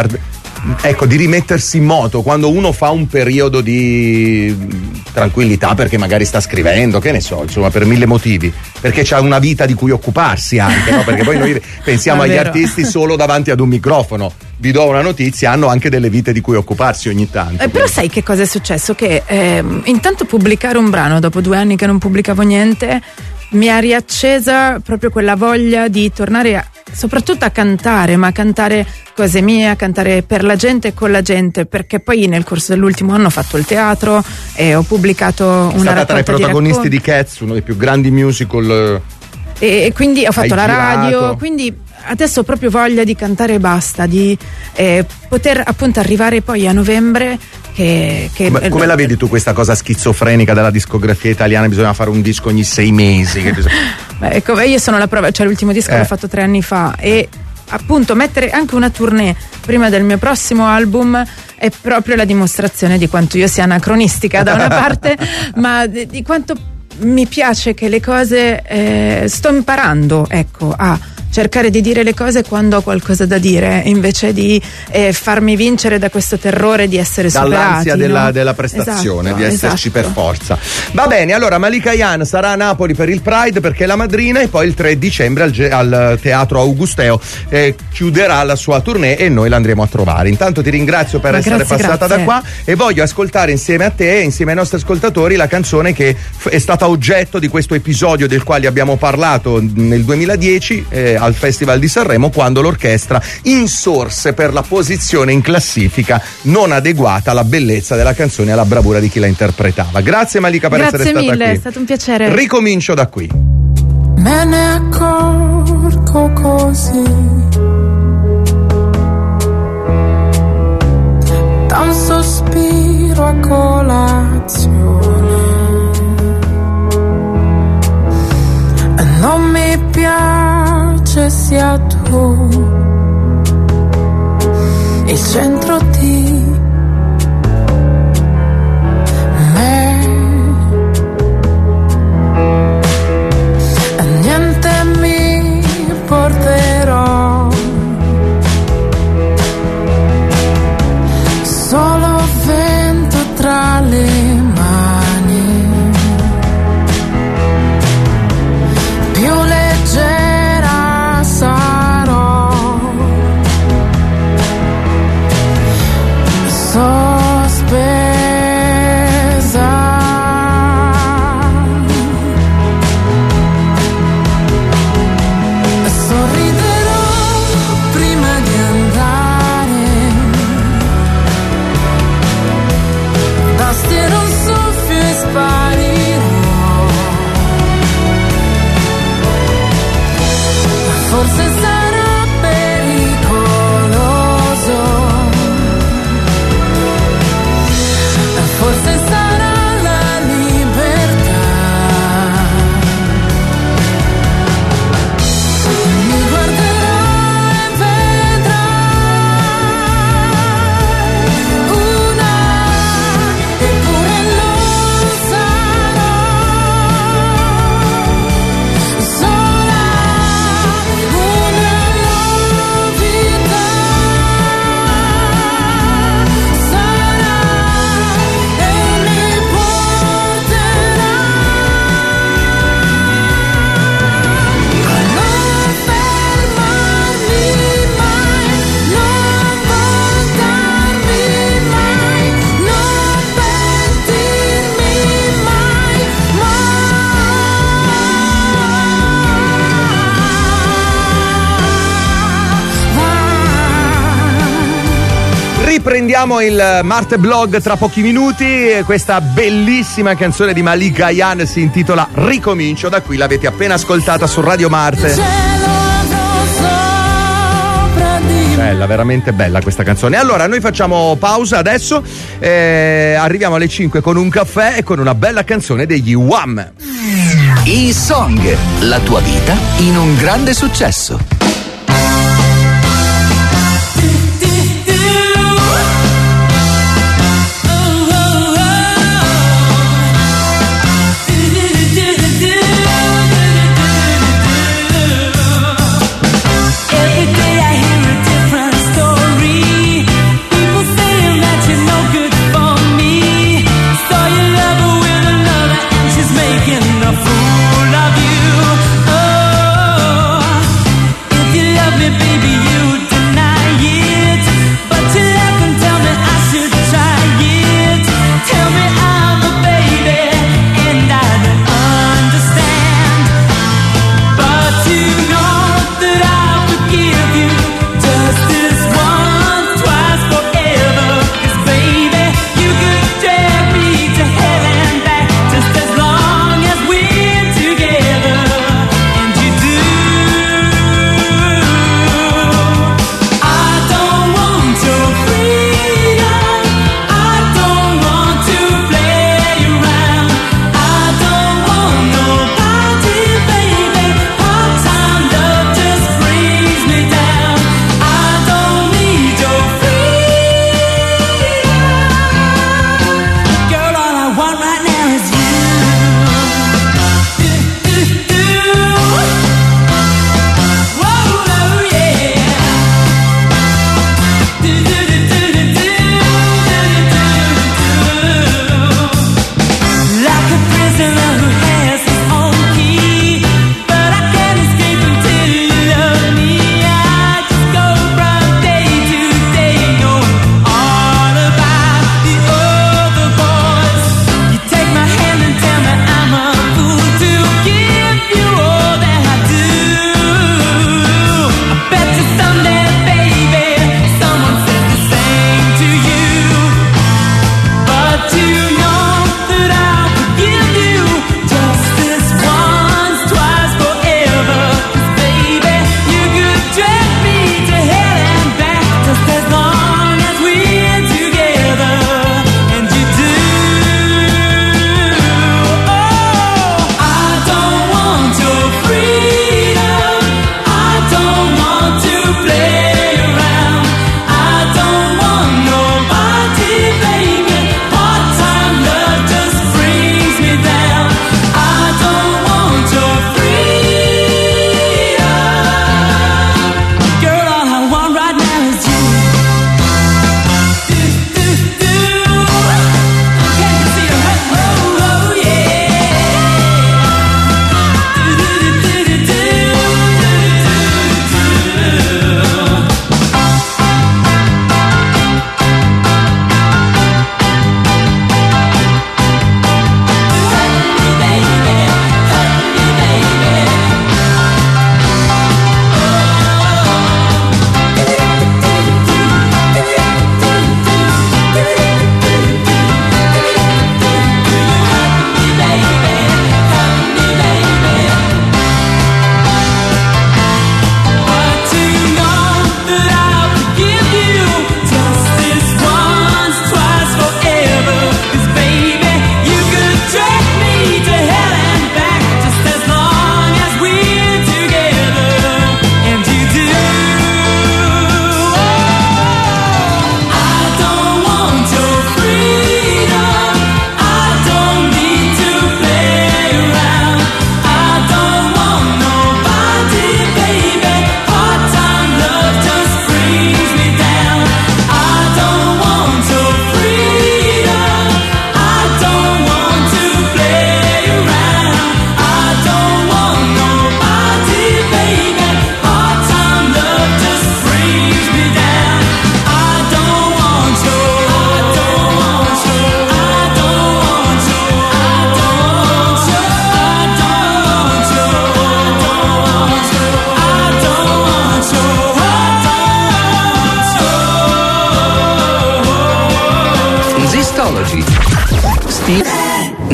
di rimettersi in moto quando uno fa un periodo di tranquillità, perché magari sta scrivendo, che ne so, insomma, per mille motivi, perché c'ha una vita di cui occuparsi anche, no? Perché poi noi pensiamo agli artisti solo davanti ad un microfono. Vi do una notizia, hanno anche delle vite di cui occuparsi ogni tanto. Però sai che cosa è successo? Che intanto pubblicare un brano dopo 2 anni che non pubblicavo niente mi ha riaccesa proprio quella voglia di tornare soprattutto a cantare, ma a cantare cose mie, a cantare per la gente e con la gente, perché poi nel corso dell'ultimo anno ho fatto il teatro e ho pubblicato una raccolta tra i protagonisti di Cats, uno dei più grandi musical. E quindi ho fatto la radio, quindi adesso ho proprio voglia di cantare e basta, di poter appunto arrivare poi a novembre. Come la vedi tu questa cosa schizofrenica della discografia italiana? Bisogna fare un disco ogni 6 mesi. Ecco, io sono la prova, cioè l'ultimo disco l'ho fatto 3 anni fa e appunto mettere anche una tournée prima del mio prossimo album è proprio la dimostrazione di quanto io sia anacronistica da una parte, ma di quanto mi piace che le cose sto imparando, ecco, a cercare di dire le cose quando ho qualcosa da dire, invece di farmi vincere da questo terrore di essere superati, dall'ansia della prestazione, di esserci per forza. Va bene, allora Malika Ayane sarà a Napoli per il Pride perché è la madrina, e poi il 3 dicembre al Teatro Augusteo chiuderà la sua tournée e noi l'andremo a trovare. Intanto ti ringrazio per essere passata da qua e voglio ascoltare insieme a te e insieme ai nostri ascoltatori la canzone che è stata oggetto di questo episodio del quale abbiamo parlato nel 2010 al Festival di Sanremo, quando l'orchestra insorse per la posizione in classifica non adeguata alla bellezza della canzone e alla bravura di chi la interpretava. Grazie Malika per essere stata qui. Grazie mille, è stato un piacere. Ricomincio da qui. Me ne accorgo così, da un sospiro a colazione, e non mi piace sia tu il centro di me, e niente mi porterò, solo vento tra le mani, più leggera sarò, sospesa. Sorriderò prima di andare, basterò un soffio e sparirò, forse sarà pericoloso, forse sarà la libertà, mi guarderai e vedrai una, eppure non sarò sola, una novità sarà e mi porterà a non fermarmi mai, non voltarmi mai, non pentirmi mai, Riprendiamo il Marte Blog tra pochi minuti. Questa bellissima canzone di Malika Ayane si intitola Ricomincio da qui, l'avete appena ascoltata su Radio Marte. Bella, veramente bella questa canzone. Allora noi facciamo pausa adesso, arriviamo alle 5 con un caffè e con una bella canzone degli Wham. E-Song, la tua vita in un grande successo. Every day I hear a different story. People saying that you're no good for me. Saw your lover with another and she's making a fool of you. Oh,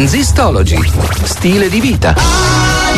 Transistology. Stile di vita.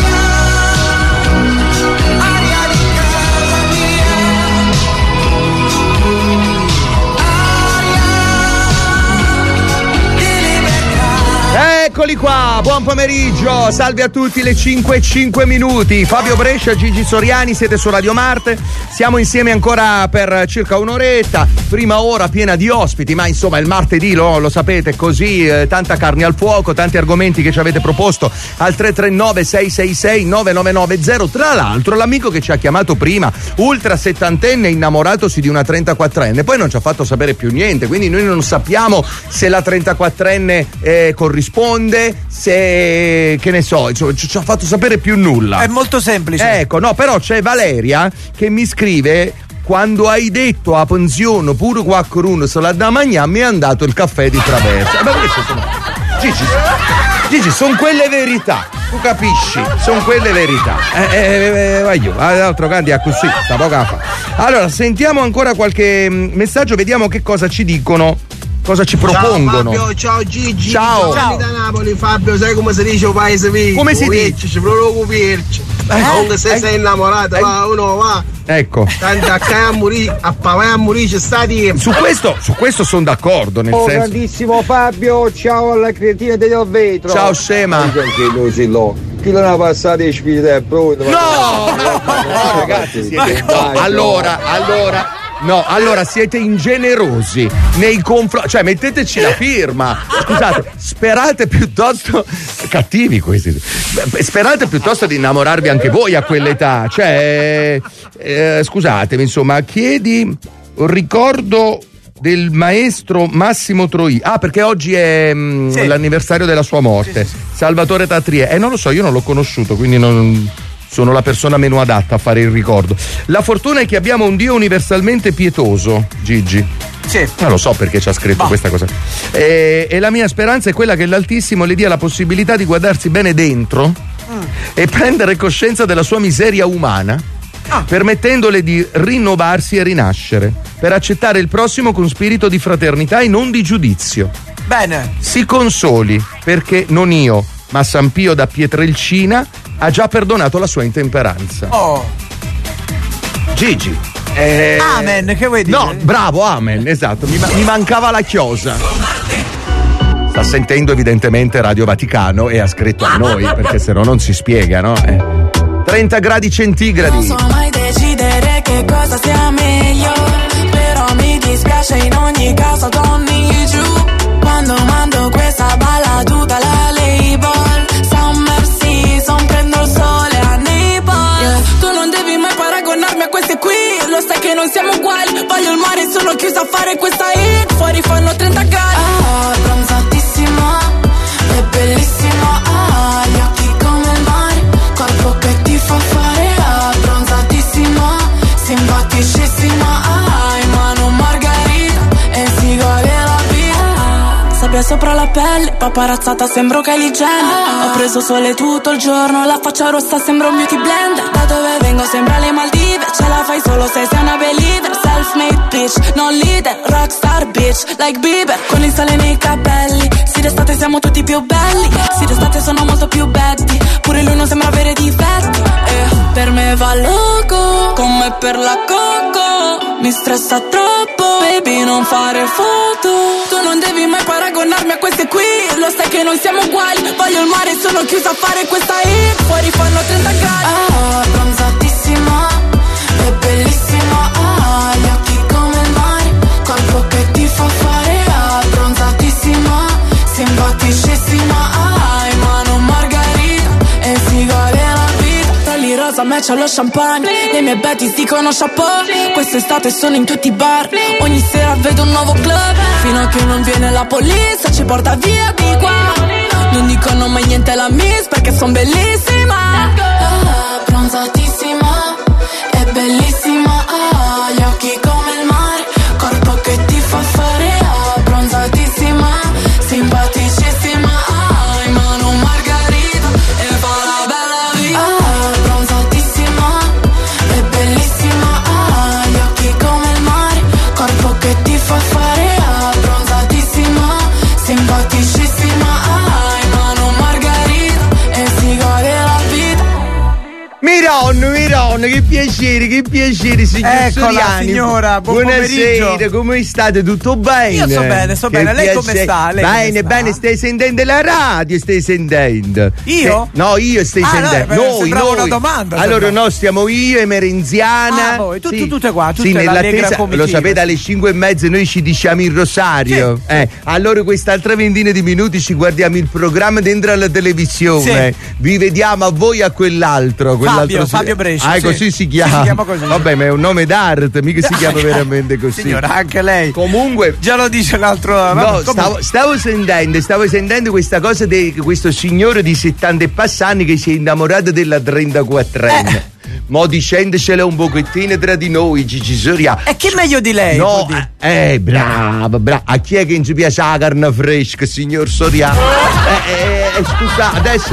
Eccoli qua, buon pomeriggio, salve a tutti, le 5:05. Fabio Brescia, Gigi Soriani, siete su Radio Marte, siamo insieme ancora per circa un'oretta, prima ora piena di ospiti, ma insomma il martedì lo sapete così, tanta carne al fuoco, tanti argomenti che ci avete proposto al 339-666-9990. Tra l'altro l'amico che ci ha chiamato prima, ultra settantenne, innamoratosi di una 34enne, poi non ci ha fatto sapere più niente, quindi noi non sappiamo se la 34enne corrisponde, se, che ne so, ci ha fatto sapere più nulla. È molto semplice. Ecco, no, però c'è Valeria che mi scrive: quando hai detto a pensione pure qualcuno se la da mangiare, mi ha dato il caffè di traverso. Ma queste sono Gigi, sono quelle verità, tu capisci? Sono quelle verità. Voglio, l'altro canti a così, sta poca fa. Allora, sentiamo ancora qualche messaggio, vediamo che cosa ci dicono. Cosa ci propongono? Ciao Fabio, ciao Gigi. Ciao. Da Napoli, Fabio, sai come si dice un paese vivo? Come si dice? Ci preoccuparci. Comunque se sei innamorato, va, uno va. Ecco. Tanto a morire c'è sta tempo. Su questo sono d'accordo, nel senso. Grandissimo Fabio, ciao alla creatina del vetro. Ciao scema. Anche noi sì, chi non ha passato i spiriti è pronto. No, ragazzi, siete allora siete ingenerosi nei confronti, cioè metteteci la firma. Scusate, sperate piuttosto, cattivi questi, sperate piuttosto di innamorarvi anche voi a quell'età, cioè scusatemi, insomma, chiedi un ricordo del maestro Massimo Troi. Perché oggi è l'anniversario della sua morte. Sì. Salvatore Tatrie. Non lo so, io non l'ho conosciuto, quindi non sono la persona meno adatta a fare il ricordo. La fortuna è che abbiamo un Dio universalmente pietoso, Gigi. Sì. Non lo so perché ci ha scritto questa cosa. E la mia speranza è quella che l'Altissimo le dia la possibilità di guardarsi bene dentro e prendere coscienza della sua miseria umana, permettendole di rinnovarsi e rinascere, per accettare il prossimo con spirito di fraternità e non di giudizio. Bene. Si consoli, perché non io, ma San Pio da Pietrelcina ha già perdonato la sua intemperanza. Gigi. Amen, che vuoi dire? No, bravo, amen, esatto, mi mancava la chiosa. Sta sentendo evidentemente Radio Vaticano e ha scritto a noi, perché se no non si spiega, no? 30 gradi centigradi. Non so mai decidere che cosa sia meglio, però mi dispiace in ogni caso torni giù. Quando mando questa balla tutta la label, Summer Season, prendo il sole a Naples. Tu non devi mai paragonarmi a queste qui, lo sai che non siamo uguali. Voglio il mare, sono chiusa a fare questa hit. Fuori fanno 30 gradi. Bronzatissima, è bellissima, gli occhi come il mare, corpo che ti fa fare, bronzatissima, simpaticissima, in mano margarita e si gode la vita. Sabbia sopra la pelle, paparazzata sembro Kylie Jenner. Ho preso sole tutto il giorno, la faccia rossa sembra un beauty blender. Da dove vengo sembra le Maldive, ce la fai solo se sei una believer. Self-made bitch, non leader, rockstar bitch, like Bieber. Con il sale nei capelli, sì d'estate siamo tutti più belli, sì d'estate sono molto più betty, pure lui non sembra avere difetti. Per me va loco, come per la coco, mi stressa troppo, baby non fare foto. Tu non devi mai paragonarmi a queste qui, lo sai che non siamo uguali. Voglio il mare, sono chiusa a fare questa hit. Fuori fanno 30 gradi. Bronzatissima, è bellissima, gli occhi come il mare, corpo che ti fa fare, bronzatissima, simpaticissima, in mano margarita e si gode la vita. Tagli rosa match allo champagne, le mie betties dicono chapeau. Quest'estate sono in tutti i bar, ogni sera vedo un nuovo club. Fino a che non viene la polizia ci porta via di qua. Non dicono mai niente alla miss perché son bellissima. Bronzatissima, è bellissima, gli occhi come il mare, corpo che ti fa fare, bronzatissima, simpaticissima, in mano margarita e fa la bella vita. Bronzatissima, è bellissima, gli occhi come il mare, corpo che ti fa fare, bronzatissima, simpaticissima, in mano Miron, che piacere, signor Eccola, Soriani. signora, buon buonasera, come state? Tutto bene? Io sto bene, lei come sta? Bene, stai sentendo la radio, Io? No, io stai sentendo. Noi. Una domanda. Allora, no, stiamo io e Merenziana. Voi, tutte qua, tutte sì, nell'allegra comitiva. Lo sapete, alle 5:30 noi ci diciamo il rosario. Sì. Allora quest'altra ventina di minuti ci guardiamo il programma dentro alla televisione. Sì. Vi vediamo a voi e a quell'altro. Fabio Brescia. Così si chiama. Si chiama così. Vabbè, ma è un nome d'arte, mica si chiama veramente così. Signora, anche lei. Comunque. Già lo dice l'altro. No, stavo sentendo questa cosa di questo signore di 70 e passanni che si è innamorato della 34enne. Mo dicendocela un pochettino tra di noi, Gigi Soriani. E chi è meglio di lei? No, brava. A chi è che non ci piace la carne fresca, signor Soriani? Scusa, adesso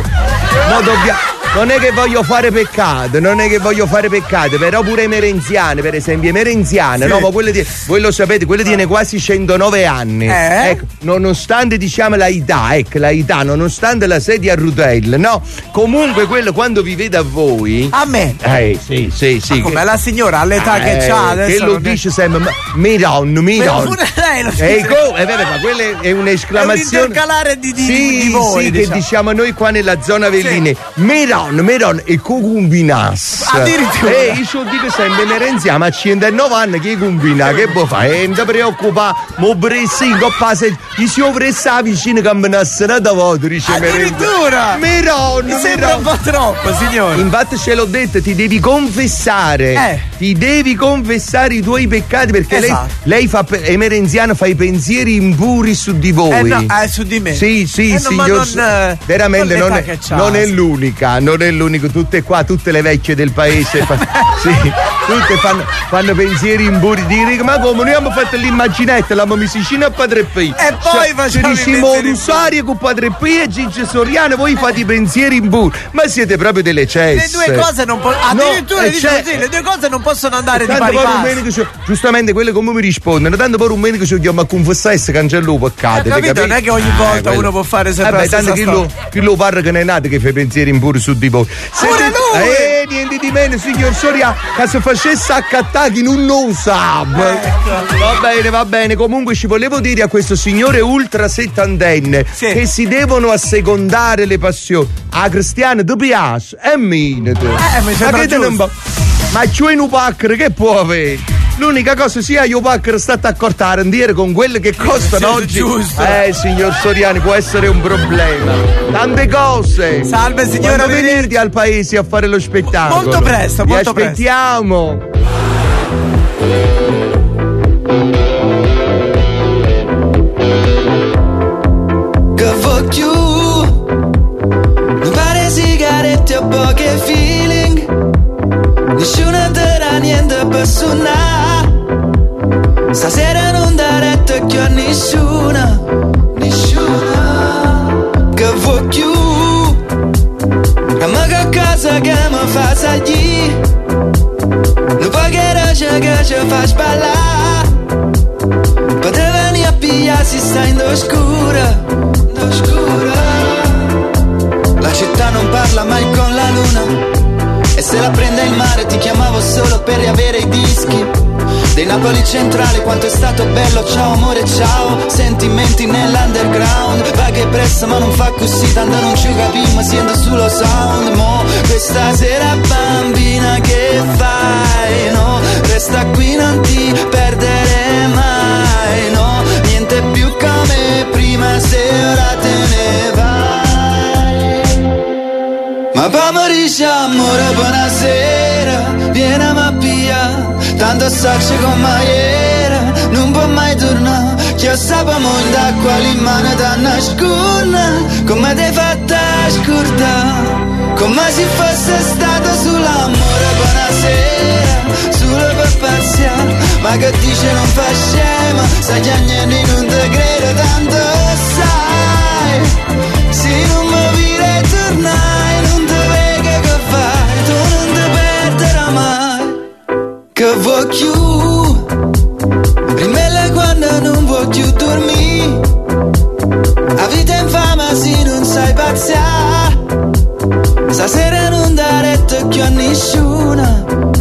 non è che voglio fare peccato, però pure Merenziane, per esempio, Merenziane, sì. No, ma voi lo sapete, quella tiene quasi 109 anni. Ecco, nonostante diciamo la età, nonostante la sedia a rotelle, no? Comunque quello quando vi vede a voi. A me? Sì. Ma come la signora all'età che c'ha adesso? Che lo dice sempre, Miron. Pure lei lo dice. Ma quella è un'esclamazione. È un intercalare di voi. Sì, che diciamo noi qua nella zona Velline. Sì. Meron e cumbinas. Addirittura. Io dico sempre Merenziano, ma 109 anni che cumbina, che può fare? Non ti preoccupare, mo pressi in coppa se gli si opressa vicino che me ne sarà da voto, dice addirittura. Meron. Mi sembra un po' troppo, signore. Infatti ce l'ho detto, ti devi confessare. Ti devi confessare i tuoi peccati perché lei fa Merenziano fa i pensieri impuri su di voi. Su di me. Sì, signor. Veramente non è l'unica. Tutte qua, tutte le vecchie del paese tutte fanno pensieri impuri. Ma come noi abbiamo fatto l'immaginetta, l'abbiamo messo vicino a Padre Pio e poi facciamo diciamo Rosario con Padre Pio e Gigi Soriano, voi fate i pensieri impuri, ma siete proprio delle cesse. Le due cose non possono addirittura le due cose non possono andare di pari passo. Giustamente quelle come mi rispondono, tanto poi un medico ci chiama a confessare e cancello il peccato. Non è che ogni volta uno può fare sempre la stessa cosa. Chi lo parla che non è nato che fa i pensieri impuri su di voi. Pure lui! Niente di meno, signor Soria, che se facesse accattare chi non lo sa. Va bene. Comunque ci volevo dire a questo signore ultra settantenne che si devono assecondare le passioni. A Cristiano ti piace? E minete. Mi sembra giusto. Ma c'è un packer che può avere? L'unica cosa sia io packer state a cortare indietro con quelle che costano oggi. Giusto. Signor Soriani, può essere un problema. Tante cose. Salve signora. Quando venirti al paese a fare lo spettacolo? Molto presto. Vi aspettiamo. Che fuck you. Non pare sigarette o poche feeling. Nessuna terra, niente per suonare. Stasera non dare tocchio a nessuna. Che fuck you. Ma che cosa che mi fa sagli. Lo pagherò che ci fa sballare. Potrei venire a pigliare si sta in oscura. La città non parla mai con la luna. E se la prende il mare ti chiamavo solo per riavere i dischi dei Napoli centrale, quanto è stato bello, ciao amore ciao. Sentimenti nell'underground, vaghe presto ma non fa così, tanto non ci capiamo, siendo sullo sound. Mo questa sera bambina che fai? No, resta qui non ti perdere mai. No, niente più come prima se ora te ne vai. Ma pomeriggio amore buonasera, vieni a mappia. Tanto sacce con maiera, non può mai tornare. Chi sapamo in d'acqua l'imane da nasconna. Come ti fatta scurtare, come se fosse stato sull'amore. Buonasera, solo per paziare. Ma che dice non fa scema, sai che niente non te credo tanto sai. Se non mi vire tornai, non te vega che fai, tu non te perderà mai. Che vuoi più, rimella quando non vuoi più dormire. La vita è infame se non sai pazziare. Stasera non dare occhio a nessuna.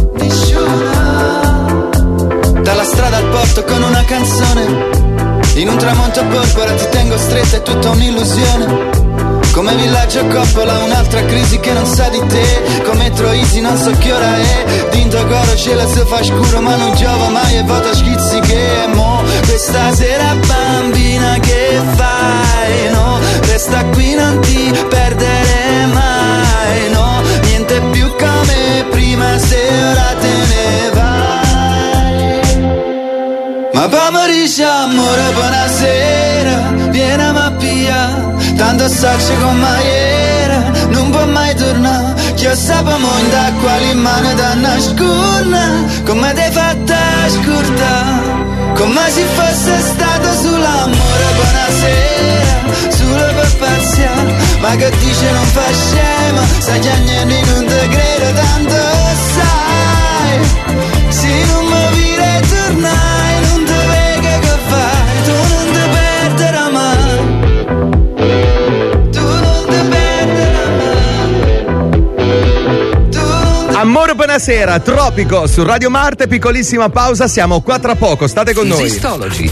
Dalla strada al porto con una canzone, in un tramonto a porpora ti tengo stretta, è tutta un'illusione. Come Villaggio Coppola, un'altra crisi che non sa di te. Come Troisi, non so che ora è. Dinto coro cielo se fa scuro, ma non giova mai e vota schizzi che mo. Questa sera bambina che fai? No, resta qui, non ti perdere mai. No, niente più come prima, se ora te ne vai. Ma pomeriggio amore, buonasera, vieni a mappia. Tanto sacce con maiera, non può mai tornare. Chi sapamo in d'acqua l'imane da nascurna. Come t'hai fatta scurta, come se fosse stato sull'amore. Buonasera, solo per paziare. Ma che dice non fa scema, sai che niente non te credo tanto sai. Se non mi vire tornai, non te vega che fai, tu non te perderà mai. Amore, buonasera, Tropico su Radio Marte, piccolissima pausa, siamo qua tra poco, state con noi. Zistology.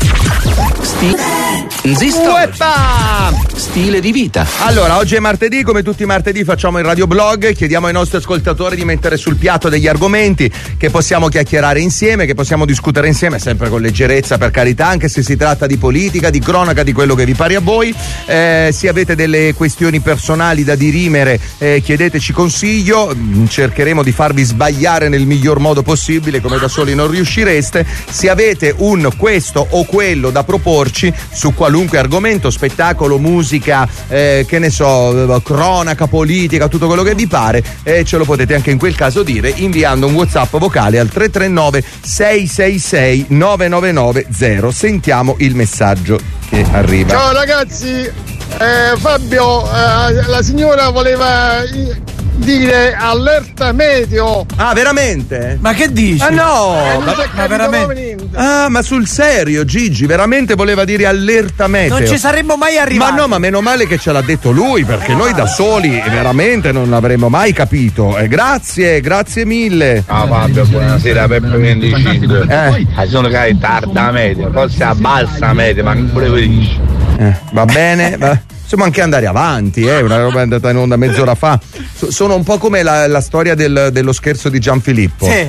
Stile di vita. Allora, oggi è martedì, come tutti i martedì facciamo il radioblog, chiediamo ai nostri ascoltatori di mettere sul piatto degli argomenti che possiamo chiacchierare insieme, che possiamo discutere insieme, sempre con leggerezza, per carità, anche se si tratta di politica, di cronaca, di quello che vi pare a voi. Se avete delle questioni personali da dirimere, chiedeteci consiglio, cercheremo di farvi sbagliare nel miglior modo possibile, come da soli non riuscireste. Se avete un questo o quello da proporci su qualunque argomento, spettacolo, musica, che ne so, cronaca, politica, tutto quello che vi pare, ce lo potete anche in quel caso dire inviando un WhatsApp vocale al 339 666 9990. Sentiamo il messaggio che arriva. Ciao ragazzi, Fabio, la signora voleva dire allerta meteo. Ah, veramente? Ma che dici? Ah no, ma veramente? Ah, ma sul serio, Gigi, veramente voleva dire allerta meteo. Non ci saremmo mai arrivati. Ma no, ma meno male che ce l'ha detto lui, perché noi da soli veramente non l'avremmo mai capito. Grazie mille. Ciao Fabio, buonasera, Peppe 25. Sono che tarda media, forse abbassa media, ma che volevo dire? Va bene, insomma anche andare avanti, una roba è andata in onda mezz'ora fa. Sono un po' come la storia dello scherzo di Gianfilippo. Sì,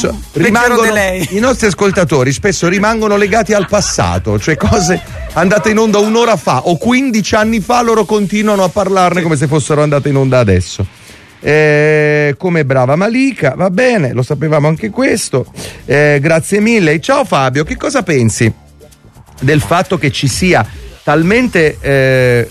I nostri ascoltatori spesso rimangono legati al passato, cioè cose andate in onda un'ora fa o 15 anni fa, loro continuano a parlarne come se fossero andate in onda adesso. Come brava Malika, va bene, lo sapevamo anche questo. Grazie mille. Ciao Fabio, che cosa pensi del fatto che ci sia talmente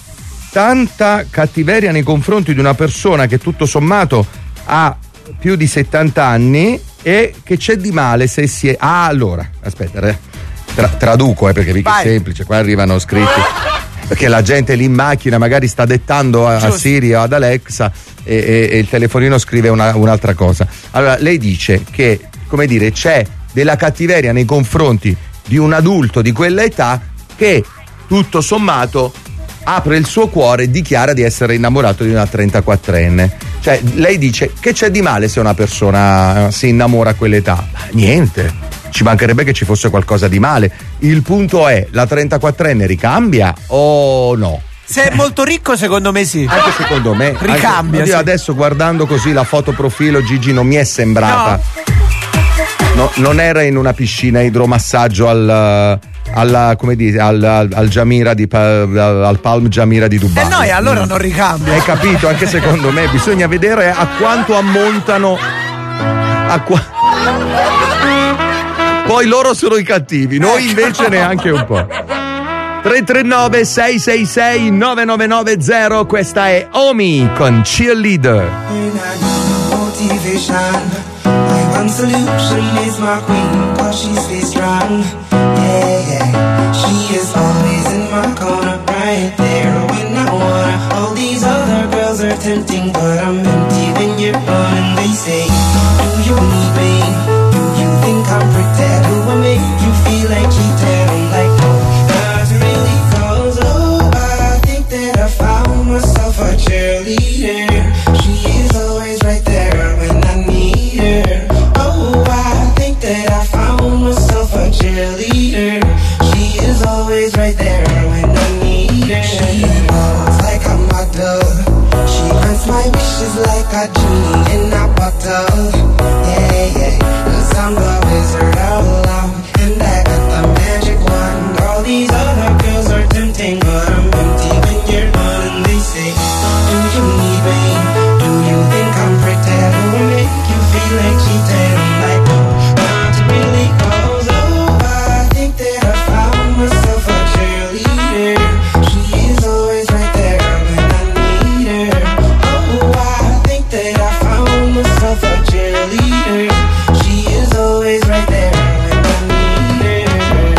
tanta cattiveria nei confronti di una persona che tutto sommato ha più di 70 anni e che c'è di male se si è... Ah, allora, aspetta, traduco perché mica è semplice, qua arrivano scritti, perché la gente lì in macchina magari sta dettando a Siri o ad Alexa e il telefonino scrive un'altra cosa. Allora, lei dice che, come dire, c'è della cattiveria nei confronti di un adulto di quella età che tutto sommato apre il suo cuore e dichiara di essere innamorato di una 34enne. Cioè, lei dice che c'è di male se una persona si innamora a quell'età? Niente, ci mancherebbe che ci fosse qualcosa di male. Il punto è, la 34enne ricambia o no? Se è molto ricco, secondo me sì. Anche secondo me ricambia. Io adesso, guardando così la foto profilo, Gigi non mi è sembrata. No, non era in una piscina idromassaggio al Jamira al Palm Jamira di Dubai. No, e allora non ricambia. Hai capito? Anche secondo me bisogna vedere a quanto ammontano. Poi loro sono i cattivi, noi invece neanche un po'. 339 666 9990. Questa è Omi con Cheerleader. One solution is my queen, cause she stays strong. Yeah, yeah. She is always in my corner, right there when I wanna. All these other girls are tempting, but I'm empty when you're gone. And they say, do you need me? Do you think I'm pretend? Do I make you feel like cheating? I'm like, no, not really, cause oh, I think that I found myself a cheerleader. She is always right there. me and I popped up. Yeah, yeah, 'cause I'm the wizard of love, and I got the magic wand. All these other girls are tempting, but I'm empty when you're gone. And they say, do you need me? Do you think I'm pretty? Do I make you feel like cheating? I'm like, oh, not really, 'cause oh, I think that I found myself a cheerleader. She is always right there when I need her. Oh, I think that I found myself a cheerleader. She is always right there when I need her.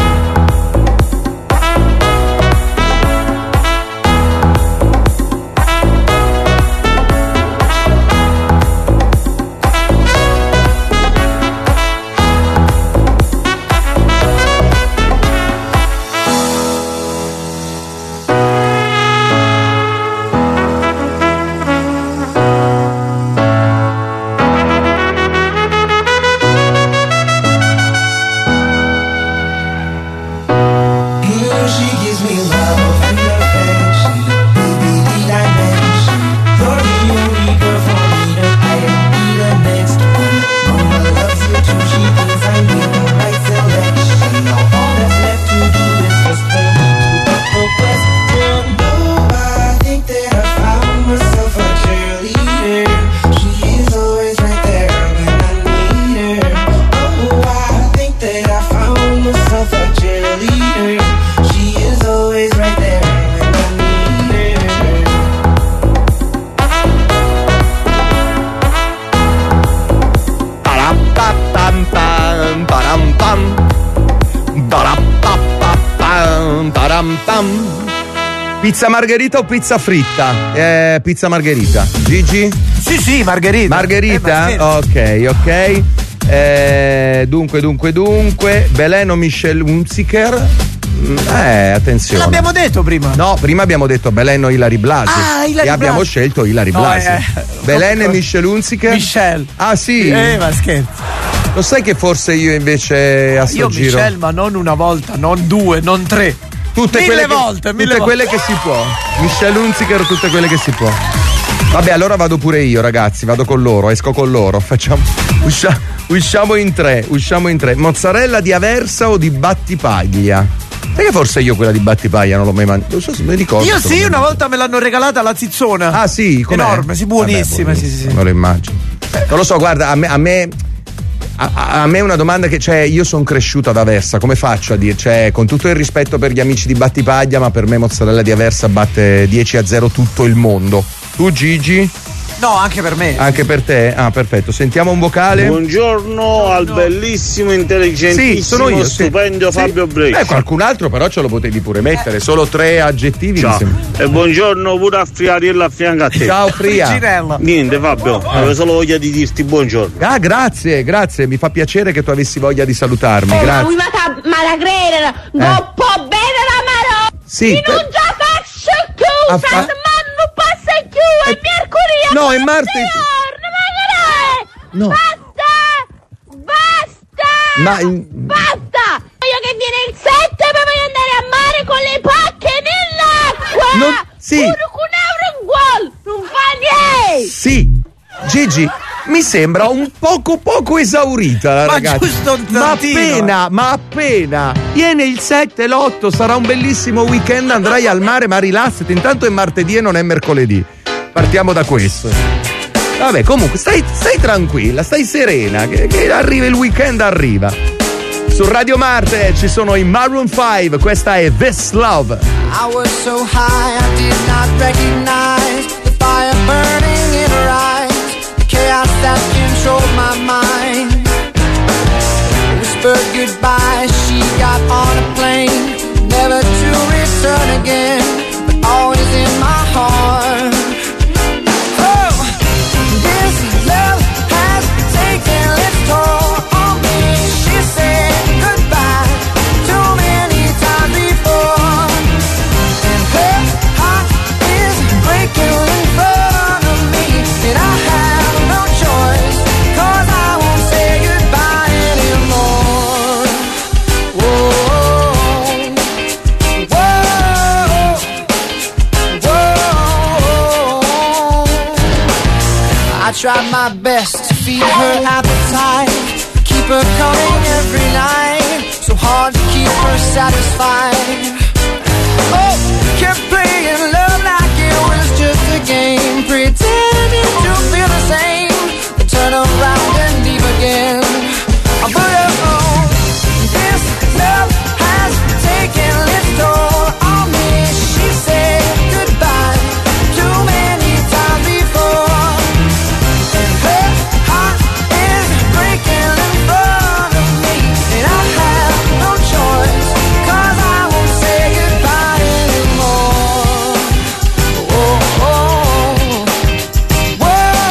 She gives me love and affection, baby dimension. You're the only girl for me to be the next one. Mama loves you too, she thinks I made the right selection. Now all that's left to do is just for me to put the question. Oh, I think that I found myself a cheerleader. She is always right there when I need her. Oh, I think that I found myself a cheerleader. She is always right there when I need her. Parampam, parampam, parampam, parampam. Pizza margherita o pizza fritta? Pizza margherita. Gigi? Sì, margherita. Margherita? Ok. Dunque. Belen o Michelle Hunziker? Attenzione. L'abbiamo detto prima. No, prima abbiamo detto Belen o Ilary Blasi. Ilary abbiamo Blasi. scelto Ilary Blasi. Belen e Michelle Hunziker? Michelle. Ah, sì? Ma scherzo. Lo sai che forse io invece a sto Io giro... Michelle, ma non una volta, non due, non tre. Mille volte. Quelle che si può. Michelle Hunziker, tutte quelle che si può. Vabbè, allora vado pure io, ragazzi, vado con loro, esco con loro, usciamo in tre. Mozzarella di Aversa o di Battipaglia? Perché forse io quella di Battipaglia non l'ho mai mangiata? Non so se mi ricordo. Io sì, una volta me l'hanno regalata alla Zizzona. Ah sì, com'è? Enorme, sì, buonissima. Vabbè, sì. Non lo immagino. Non lo so, guarda, a me è una domanda che, cioè, io sono cresciuto ad Aversa, come faccio a dire? Cioè, con tutto il rispetto per gli amici di Battipaglia, ma per me mozzarella di Aversa batte 10-0 tutto il mondo. Tu, Gigi? No, anche per me. Anche per te? Ah, perfetto. Sentiamo un vocale. Buongiorno al bellissimo, intelligentissimo, sì, sono io, stupendo Fabio Breccia. Qualcun altro però ce lo potevi pure mettere, solo 3 aggettivi. Ciao. E buongiorno pure a Friariella a fianco a te. Ciao Fria. Girella. Niente Fabio, avevo solo voglia di dirti buongiorno. Ah, grazie, mi fa piacere che tu avessi voglia di salutarmi. Grazie. Ma la credere, non può bene la mano. Sì. Non già faccio più, non passa più, è mercoledì. No, è martedì. No. Basta! Basta! Voglio che viene il 7 e poi voglio andare a mare con le pacche nell'acqua! Sì! Pure con euro in gol! Non fa niente! Sì! Gigi, mi sembra un poco esaurita la ragazza. Giusto ma appena viene il 7, l'8, sarà un bellissimo weekend, andrai al mare, ma rilassati, intanto è martedì e non è mercoledì. Partiamo da questo. Vabbè, comunque stai tranquilla, stai serena, che arriva il weekend, arriva. Su Radio Marte ci sono i Maroon 5, questa è This Love. I was so high I did not recognize the fire burning in her eyes, the chaos that controlled my mind. I whispered goodbye, she got on a plane, never to return again, but always in my heart. try my best to feed her appetite, keep her coming every night, so hard to keep her satisfied. Oh, kept playing love like it was just a game, pretending to feel the same, then turn around and leave again. But oh, this love has taken its toll on me. She said goodbye too many times before, and her heart is breaking in front of me, and I have no choice, 'cause I won't say goodbye anymore. Oh, oh, whoa,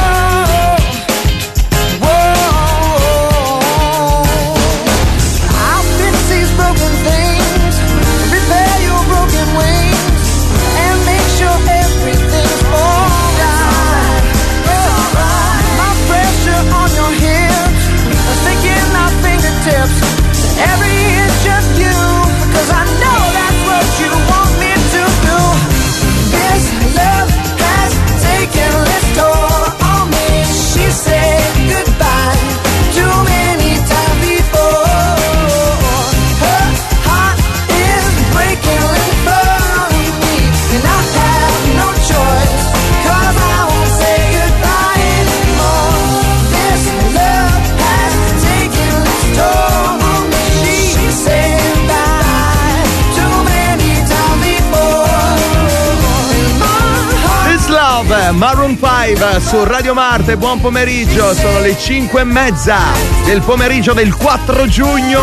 whoa. I'll fix these broken things, repair your broken wings, and make sure everything's alright. My pressure on your hips, sinking my fingertips, every inch of you, 'cause I know that's what you want me to do. This love has taken its toll on me. She said goodbye too many times before. Her heart is breaking in front of me, and I have no choice, 'cause I won't say goodbye anymore. This love has taken its toll on me. She said goodbye too many times before. And my heart. This Love, Maroon 5 su Radio Marte. Buon pomeriggio, sono le 5:30 del pomeriggio del 4 giugno.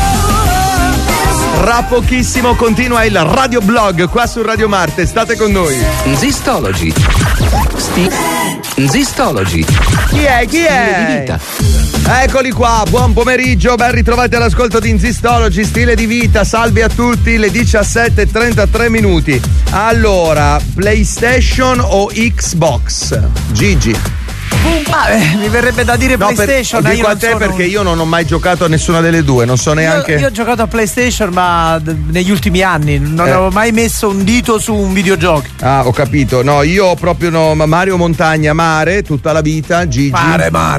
Tra pochissimo continua il Radio Blog qua su Radio Marte, state con noi. Zistology. Zistology. Chi è? Chi Stile di è? vita. Eccoli qua, buon pomeriggio, ben ritrovati all'ascolto di Zistology, stile di vita, salve a tutti, le 17:33 minuti. Allora, PlayStation o Xbox? Gigi. Mi verrebbe da dire PlayStation. Dico a te perché io non ho mai giocato a nessuna delle due, non so neanche. Io ho giocato a PlayStation, ma negli ultimi anni non avevo mai messo un dito su un videogioco. Ah, ho capito. No, io ho proprio Mario Montagna, mare, tutta la vita, Gigi. Mare, ma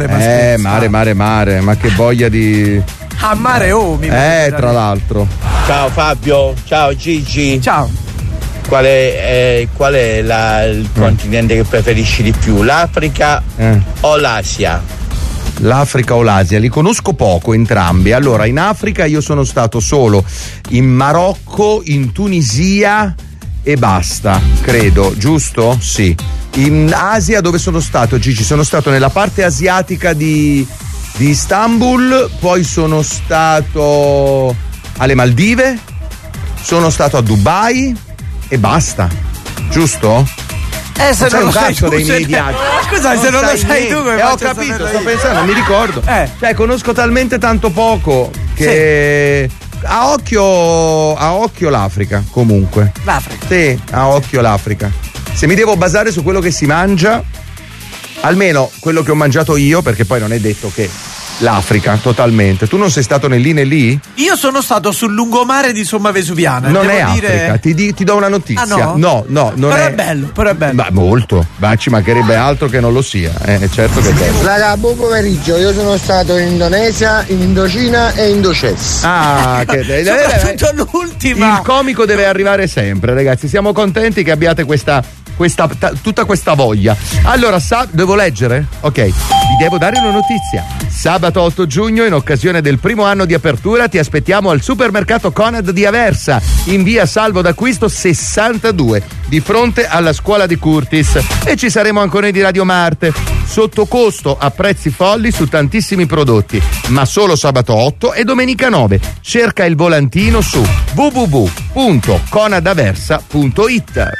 mare, ma che voglia di. A mare, tra l'altro. Ciao Fabio, ciao Gigi. Ciao. Qual è il continente che preferisci di più? L'Africa o l'Asia? L'Africa o l'Asia? Li conosco poco entrambi. Allora, in Africa io sono stato solo in Marocco, in Tunisia e basta, credo, giusto? Sì. In Asia dove sono stato, Gigi? Sono stato nella parte asiatica di Istanbul, poi sono stato alle Maldive, sono stato a Dubai e basta, giusto? Se non lo sai tu, dei miei viaggi. Scusa, se non lo sai tu come ho capito, sto pensando, non mi ricordo. Cioè, conosco talmente tanto poco che a occhio l'Africa, comunque. L'Africa? Sì, a occhio l'Africa. Se mi devo basare su quello che si mangia, almeno quello che ho mangiato io, perché poi non è detto che l'Africa totalmente. Tu non sei stato né lì né lì? Io sono stato sul lungomare di Somma Vesuviana. Non è Africa, ti do una notizia. Ah, no? No, non però è bello, però è bello. Ma molto, ma ci mancherebbe altro che non lo sia, certo che è bello. Raga, buon pomeriggio, io sono stato in Indonesia, in Indocina e in Indocess. Ah, che soprattutto l'ultima. Il comico deve arrivare sempre, ragazzi. Siamo contenti che abbiate tutta questa voglia. Allora, devo leggere? Ok, vi devo dare una notizia. Sabato 8 giugno, in occasione del primo anno di apertura, ti aspettiamo al supermercato Conad di Aversa, in via Salvo d'Acquisto 62, di fronte alla scuola di Curtis. E ci saremo anche noi di Radio Marte, sotto costo a prezzi folli su tantissimi prodotti, ma solo sabato 8 e domenica 9. Cerca il volantino su www.conadaversa.it.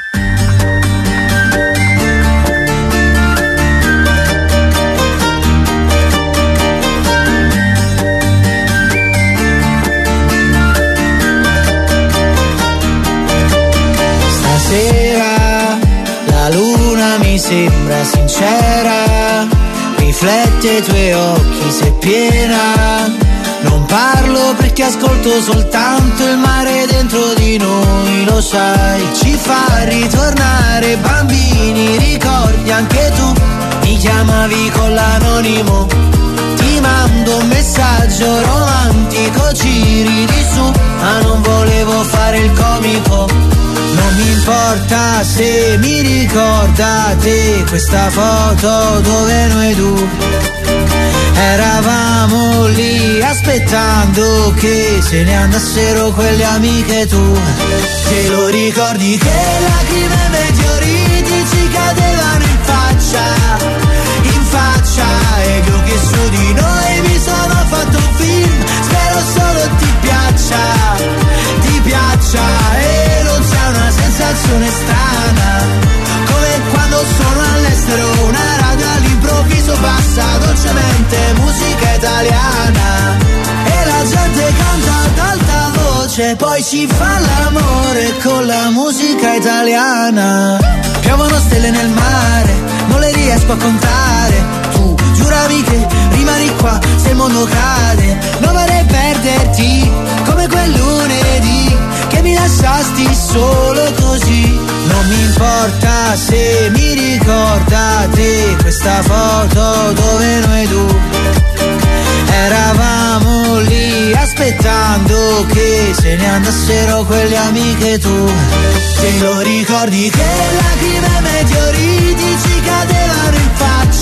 Stasera la luna mi sembra sincera, riflette i tuoi occhi se piena. Non parlo perché ascolto soltanto il mare dentro di noi, lo sai, ci fa ritornare bambini, ricordi anche tu mi chiamavi con l'anonimo, ti mando un messaggio romantico, ci ridi su, ma non volevo fare il comico. Non mi importa se mi ricordate questa foto dove noi due eravamo lì aspettando che se ne andassero quelle amiche tue. Te lo ricordi che lacrime e meteoriti ci cadevano in faccia ed io che su di noi mi sono fatto un film, spero solo ti piaccia e non c'è una sensazione strana come quando sono all'estero, una radio all'improvviso passa dolcemente musica italiana e la gente canta ad alta voce, poi si fa l'amore con la musica italiana. Piovono stelle nel mare, non le riesco a contare, tu giuravi che rimani qua se il mondo cade, non vorrei perderti come quel lunedì che mi lasciasti solo così. Non mi importa se mi ricordate questa foto dove noi due eravamo lì aspettando che se ne andassero quelle amiche tue. Te lo ricordi che lacrime e meteoriti ci cadevano in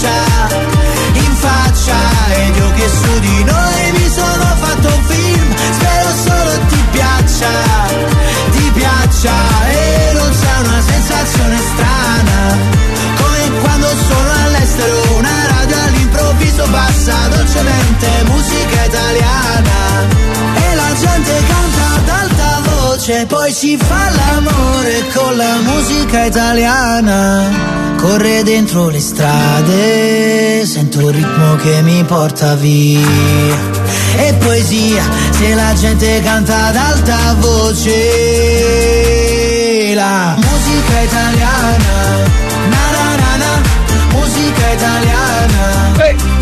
faccia ed io che su di noi mi sono fatto un film, spero solo ti piaccia e non c'è una sensazione strana come quando sono all'estero, una radio all'improvviso passa dolcemente musica italiana e la gente canta ad alta voce, poi si fa l'amore con la musica italiana. Corre dentro le strade, sento il ritmo che mi porta via. E poesia, se la gente canta ad alta voce. La musica italiana, na na na na, musica italiana.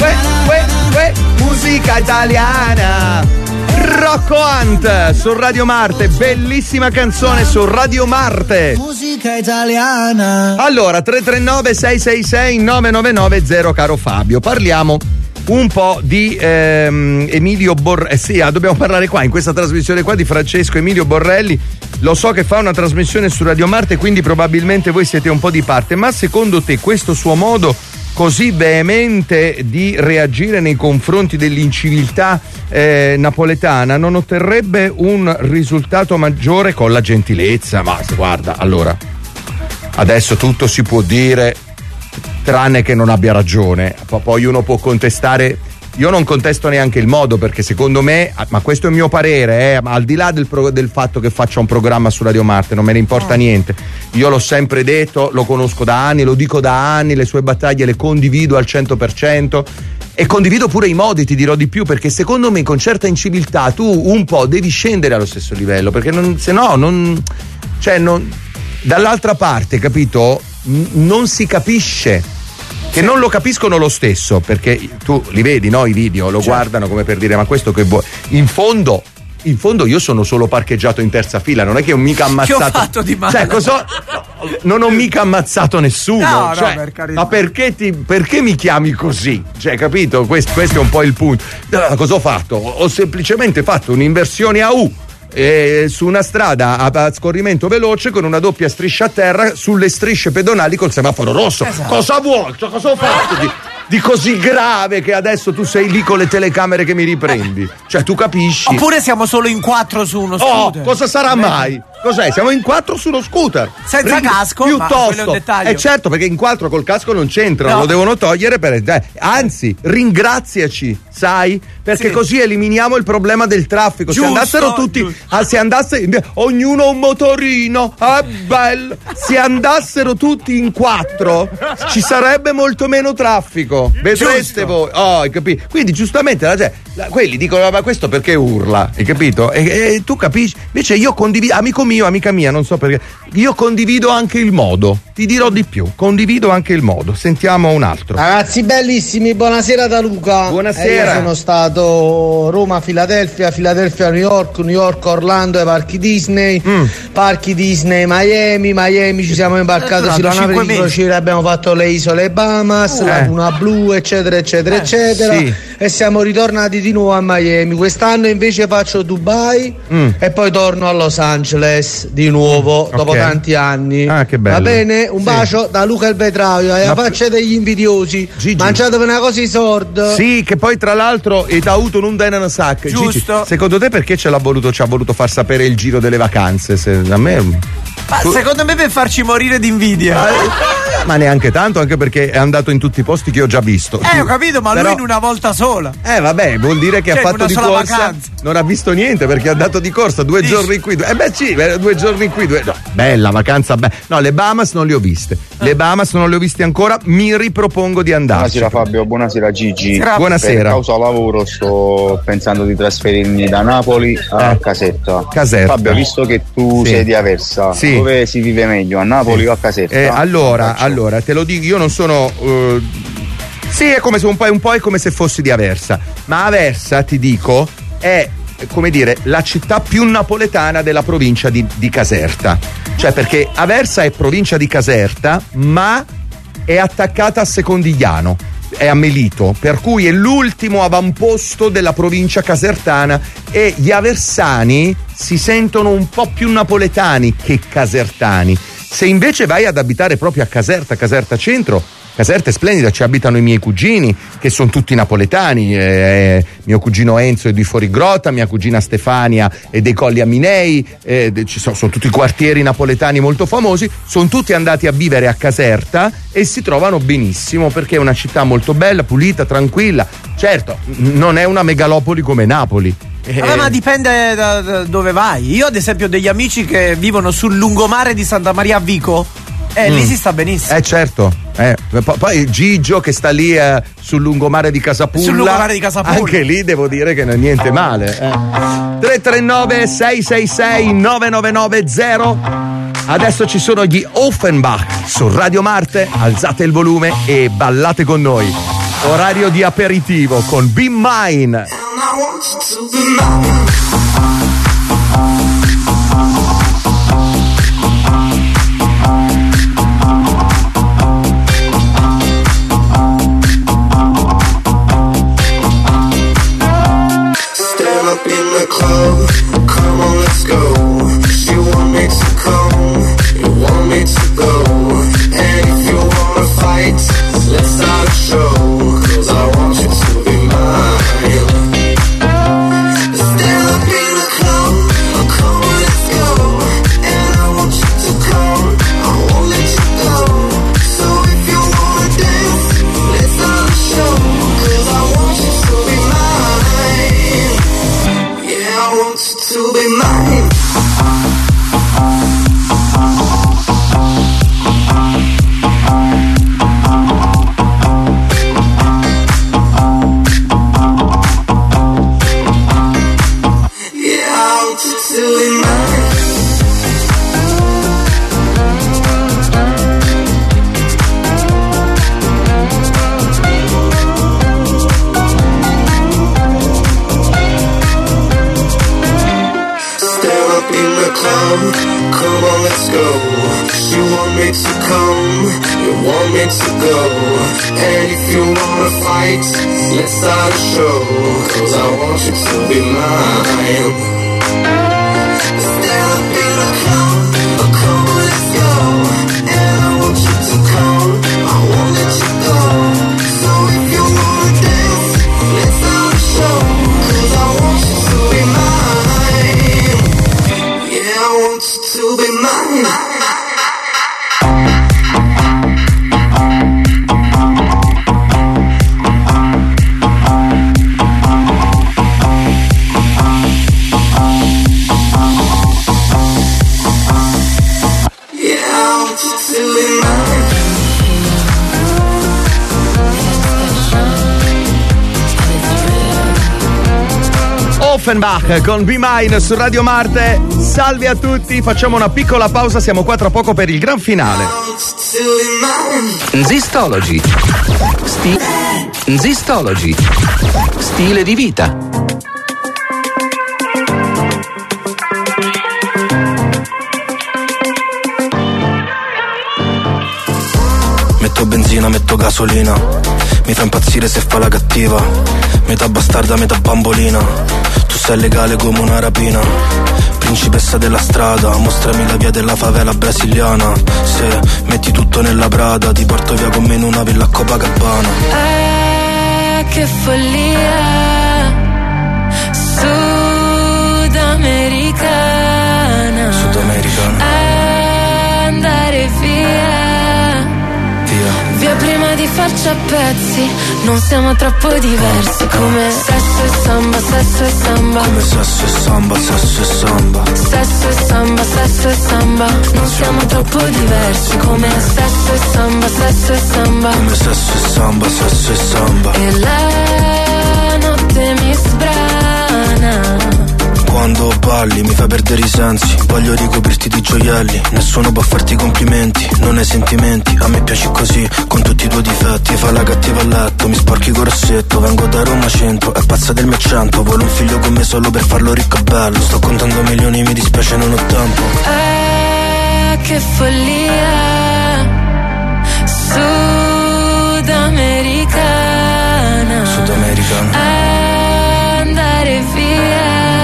Musica italiana. Rocco Hunt su Radio Marte, bellissima canzone su Radio Marte. Musica italiana. Allora, 339-666-9990, caro Fabio, parliamo un po' di Emilio Borrelli. Sì, dobbiamo parlare qua in questa trasmissione qua di Francesco Emilio Borrelli. Lo so che fa una trasmissione su Radio Marte, quindi probabilmente voi siete un po' di parte, ma secondo te questo suo modo così veemente di reagire nei confronti dell'inciviltà napoletana non otterrebbe un risultato maggiore con la gentilezza? Ma guarda, allora, adesso tutto si può dire tranne che non abbia ragione, poi uno può contestare. Io non contesto neanche il modo, perché secondo me, ma questo è il mio parere, al di là del fatto che faccia un programma su Radio Marte, non me ne importa niente. Io l'ho sempre detto, lo conosco da anni, lo dico da anni, le sue battaglie le condivido al 100% e condivido pure i modi, ti dirò di più, perché secondo me con certa inciviltà tu un po' devi scendere allo stesso livello, perché dall'altra parte, capito? Non si capisce. Che non lo capiscono lo stesso, perché tu li vedi, no? I video lo guardano come per dire, ma questo che vuoi? In fondo io sono solo parcheggiato in terza fila, non è che ho mica ammazzato. Che ho fatto di male? Non ho mica ammazzato nessuno. No, per carità. Ma perché mi chiami così? Cioè, capito? Questo è un po' il punto. Cosa ho fatto? Ho semplicemente fatto un'inversione a U. Su una strada a scorrimento veloce con una doppia striscia a terra sulle strisce pedonali col semaforo rosso. Esatto. Cosa vuoi? Cosa ho fatto di così grave che adesso tu sei lì con le telecamere che mi riprendi? Cioè, tu capisci? Oppure siamo solo in 4 su uno scooter. Cosa sarà mai? Cos'è? Siamo in 4 su uno scooter senza casco, piuttosto. Ma quello è un dettaglio. Certo, perché in 4 col casco non c'entrano, no. Lo devono togliere anzi, ringraziaci, sai? Perché così eliminiamo il problema del traffico. Se andassero tutti ognuno un motorino, bello. Se andassero tutti in 4 ci sarebbe molto meno traffico. Vedreste voi. Hai capito? Quindi giustamente quelli dicono, ma questo perché urla? Hai capito? E tu capisci? Invece io condivido, amico mio, amica mia, non so perché, io condivido anche il modo. ti dirò di più, condivido anche il modo. Sentiamo un altro. Ragazzi bellissimi, buonasera da Luca. Buonasera. Io sono stato Roma, Filadelfia, New York, New York, Orlando ai parchi Disney, parchi Disney, Miami ci siamo imbarcati sulla nave di crociera, abbiamo fatto le isole Bahamas, Laguna Blu, eccetera. Sì. E siamo ritornati di nuovo a Miami. Quest'anno invece faccio Dubai e poi torno a Los Angeles di nuovo dopo tanti anni. Che bello. Va bene? Un bacio da Luca il Vetraio, alla faccia degli invidiosi. Gigi. Mangiatevi una cosa di sordo. Sì, che poi tra l'altro è avuto un denaro sac. Giusto. Gigi, secondo te perché ci ha voluto far sapere il giro delle vacanze? A me. Ma secondo me per farci morire d'invidia. Ma neanche tanto, anche perché è andato in tutti i posti che ho già visto. Ho capito, ma lui in una volta sola. Vabbè, vuol dire che ha fatto di corsa. Vacanza. Non ha visto niente perché è andato di corsa 2 giorni qui. 2 giorni qui. No, bella vacanza. No, le Bahamas non le ho viste. Le Bahamas non le ho viste ancora. Mi ripropongo di andarci. Buonasera Fabio, buonasera Gigi. Buonasera. Per causa lavoro sto pensando di trasferirmi da Napoli a Caserta. Fabio, visto che tu sei di Aversa, dove si vive meglio, a Napoli o a Caserta? Allora, te lo dico, io non sono. Sì, è come se un po' è come se fossi di Aversa. Ma Aversa, ti dico, è come dire la città più napoletana della provincia di Caserta. Cioè, perché Aversa è provincia di Caserta, ma è attaccata a Secondigliano, è a Melito, per cui è l'ultimo avamposto della provincia casertana e gli aversani si sentono un po' più napoletani che casertani. Se invece vai ad abitare proprio a Caserta Centro, Caserta è splendida, ci abitano i miei cugini che sono tutti napoletani, mio cugino Enzo è di Fuorigrotta, mia cugina Stefania è dei Colli Aminei, sono tutti quartieri napoletani molto famosi, sono tutti andati a vivere a Caserta e si trovano benissimo perché è una città molto bella, pulita, tranquilla. Certo, non è una megalopoli come Napoli. Ma dipende da dove vai. Io ad esempio ho degli amici che vivono sul lungomare di Santa Maria a Vico. Lì si sta benissimo. Certo. Poi Gigio che sta lì sul lungomare di Casapulla. Anche lì devo dire che non è niente male. 339 666 9990. Adesso ci sono gli Offenbach su Radio Marte. Alzate il volume e ballate con noi. Orario di aperitivo con Be Mine. Up in the club, come on, let's go. She want me to come, you want me to go. And if you wanna fight, let's start a show. Cause I want you to be mine. Stand up in the club, come on, let's go. And I want you to come, I won't let you go. So if you wanna dance, let's start a show. Cause I want you to be mine. I want you to be mine. Yeah, I want you to be mine. Come on, let's go. You want me to come, you want me to go. And if you wanna fight, let's start a show. Cause I want you to be mine. Stand up in the club, come on, let's go. And I want you to come, I won't let you go. So if you wanna dance, let's start a show. Cause I want you to be mine. Yeah, I want you to be mine. Offenbach con Be Mine su Radio Marte. Salve a tutti, facciamo una piccola pausa, siamo qua tra poco per il gran finale. Zistology. Zistology. Stile di vita. Metto benzina, metto gasolina. Mi fa impazzire se fa la cattiva. Metà bastarda, metà bambolina. Tu sei legale come una rapina. Principessa della strada, mostrami la via della favela brasiliana. Se metti tutto nella Prada, ti porto via con me in una villa a Copacabana. Che follia sudamericana. Sudamericana. Andare via. Via prima di farci a pezzi. Non siamo troppo diversi. Come sesso e samba, sesso e samba. Come sesso e samba, sesso e samba. Sesso e samba, sesso e samba. Non siamo troppo diversi. Come sesso e samba, sesso e samba. Come sesso e samba, sesso e samba. E la notte mi sbrana. Quando balli mi fai perdere i sensi. Voglio ricoprirti di gioielli. Nessuno può farti complimenti. Non hai sentimenti. A me piaci così, con tutti i tuoi difetti. Fai la cattiva a letto, mi sporchi col rossetto. Vengo da Roma centro, è pazza del mio accento. Vuole un figlio con me solo per farlo ricco e bello. Sto contando milioni, mi dispiace, non ho tempo. Che follia sudamericana. Sudamericana. Andare via.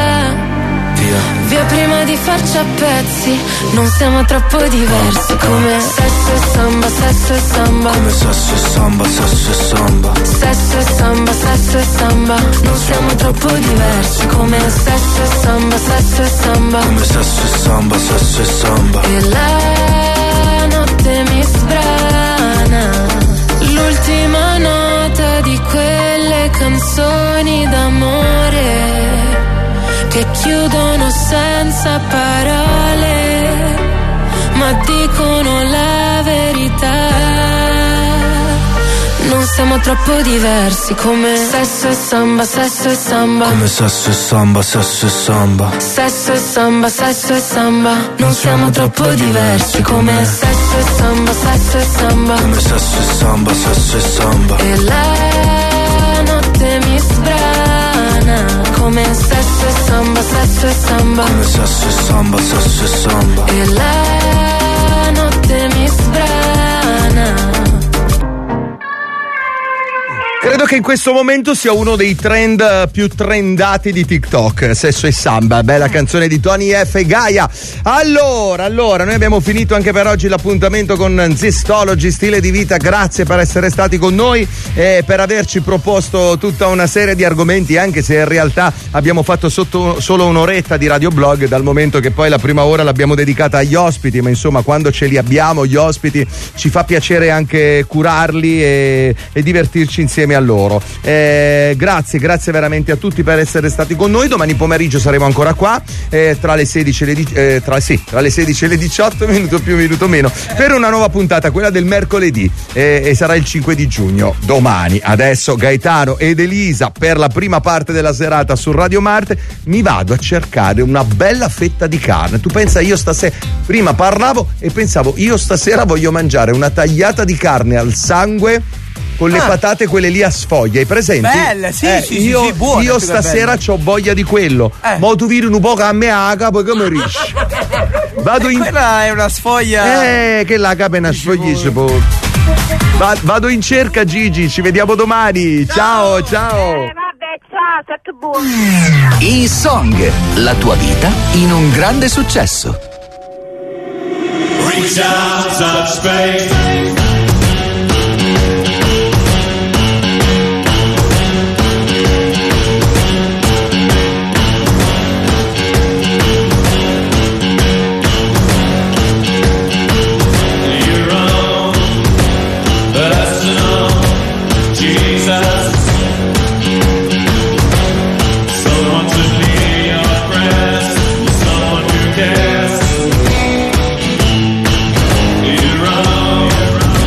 Via prima di farci a pezzi. Non siamo troppo diversi. Come sesso e samba, sesso e samba. Come sesso e samba, sesso e samba. Sesso e samba, sesso e samba. Non siamo troppo diversi. Come sesso e samba, sesso e samba. Come sesso e samba, sesso e samba. E la notte mi sbrana. L'ultima nota di quelle canzoni d'amore che chiudono senza parole, ma dicono la verità. Non siamo troppo diversi. Come sesso e samba, sesso e samba. Come sesso e samba, sesso e samba. Sesso e samba, sesso e samba. Non siamo troppo diversi. Come sesso e samba, sesso e samba. Come sesso e samba, sesso e samba. E la notte mi sbrana. Come sesso e samba, sesso e samba. Come sesso e samba, sesso e samba. E la notte mi sbrana. Credo che in questo momento sia uno dei trend più trendati di TikTok, Sesso e Samba, bella canzone di Tony F e Gaia. Allora, noi abbiamo finito anche per oggi l'appuntamento con Zistology, stile di vita. Grazie per essere stati con noi e per averci proposto tutta una serie di argomenti, anche se in realtà abbiamo fatto solo un'oretta di radioblog, dal momento che poi la prima ora l'abbiamo dedicata agli ospiti, ma insomma quando ce li abbiamo gli ospiti ci fa piacere anche curarli e divertirci insieme a loro. Grazie veramente a tutti per essere stati con noi. Domani pomeriggio saremo ancora qua tra le 16 e le 18, minuto più minuto meno, per una nuova puntata, quella del mercoledì, e sarà il 5 di giugno domani. Adesso Gaetano ed Elisa per la prima parte della serata su Radio Marte. Mi vado a cercare una bella fetta di carne. Tu pensa, io stasera prima parlavo e pensavo, io stasera voglio mangiare una tagliata di carne al sangue con le patate quelle lì a sfoglia, hai presenti? Belle, sì, buone. Io stasera c'ho voglia di quello. Ma tu vedi un po' a me a capo che mi riesci. Vado in. Quella è una sfoglia. Che la capa è una sfoglia. Vado in cerca, Gigi, ci vediamo domani. Ciao. Vabbè, ciao, state buoni. E-Song, la tua vita in un grande successo. Reach out, touch space. You're wrong.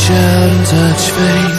reach out and touch faith.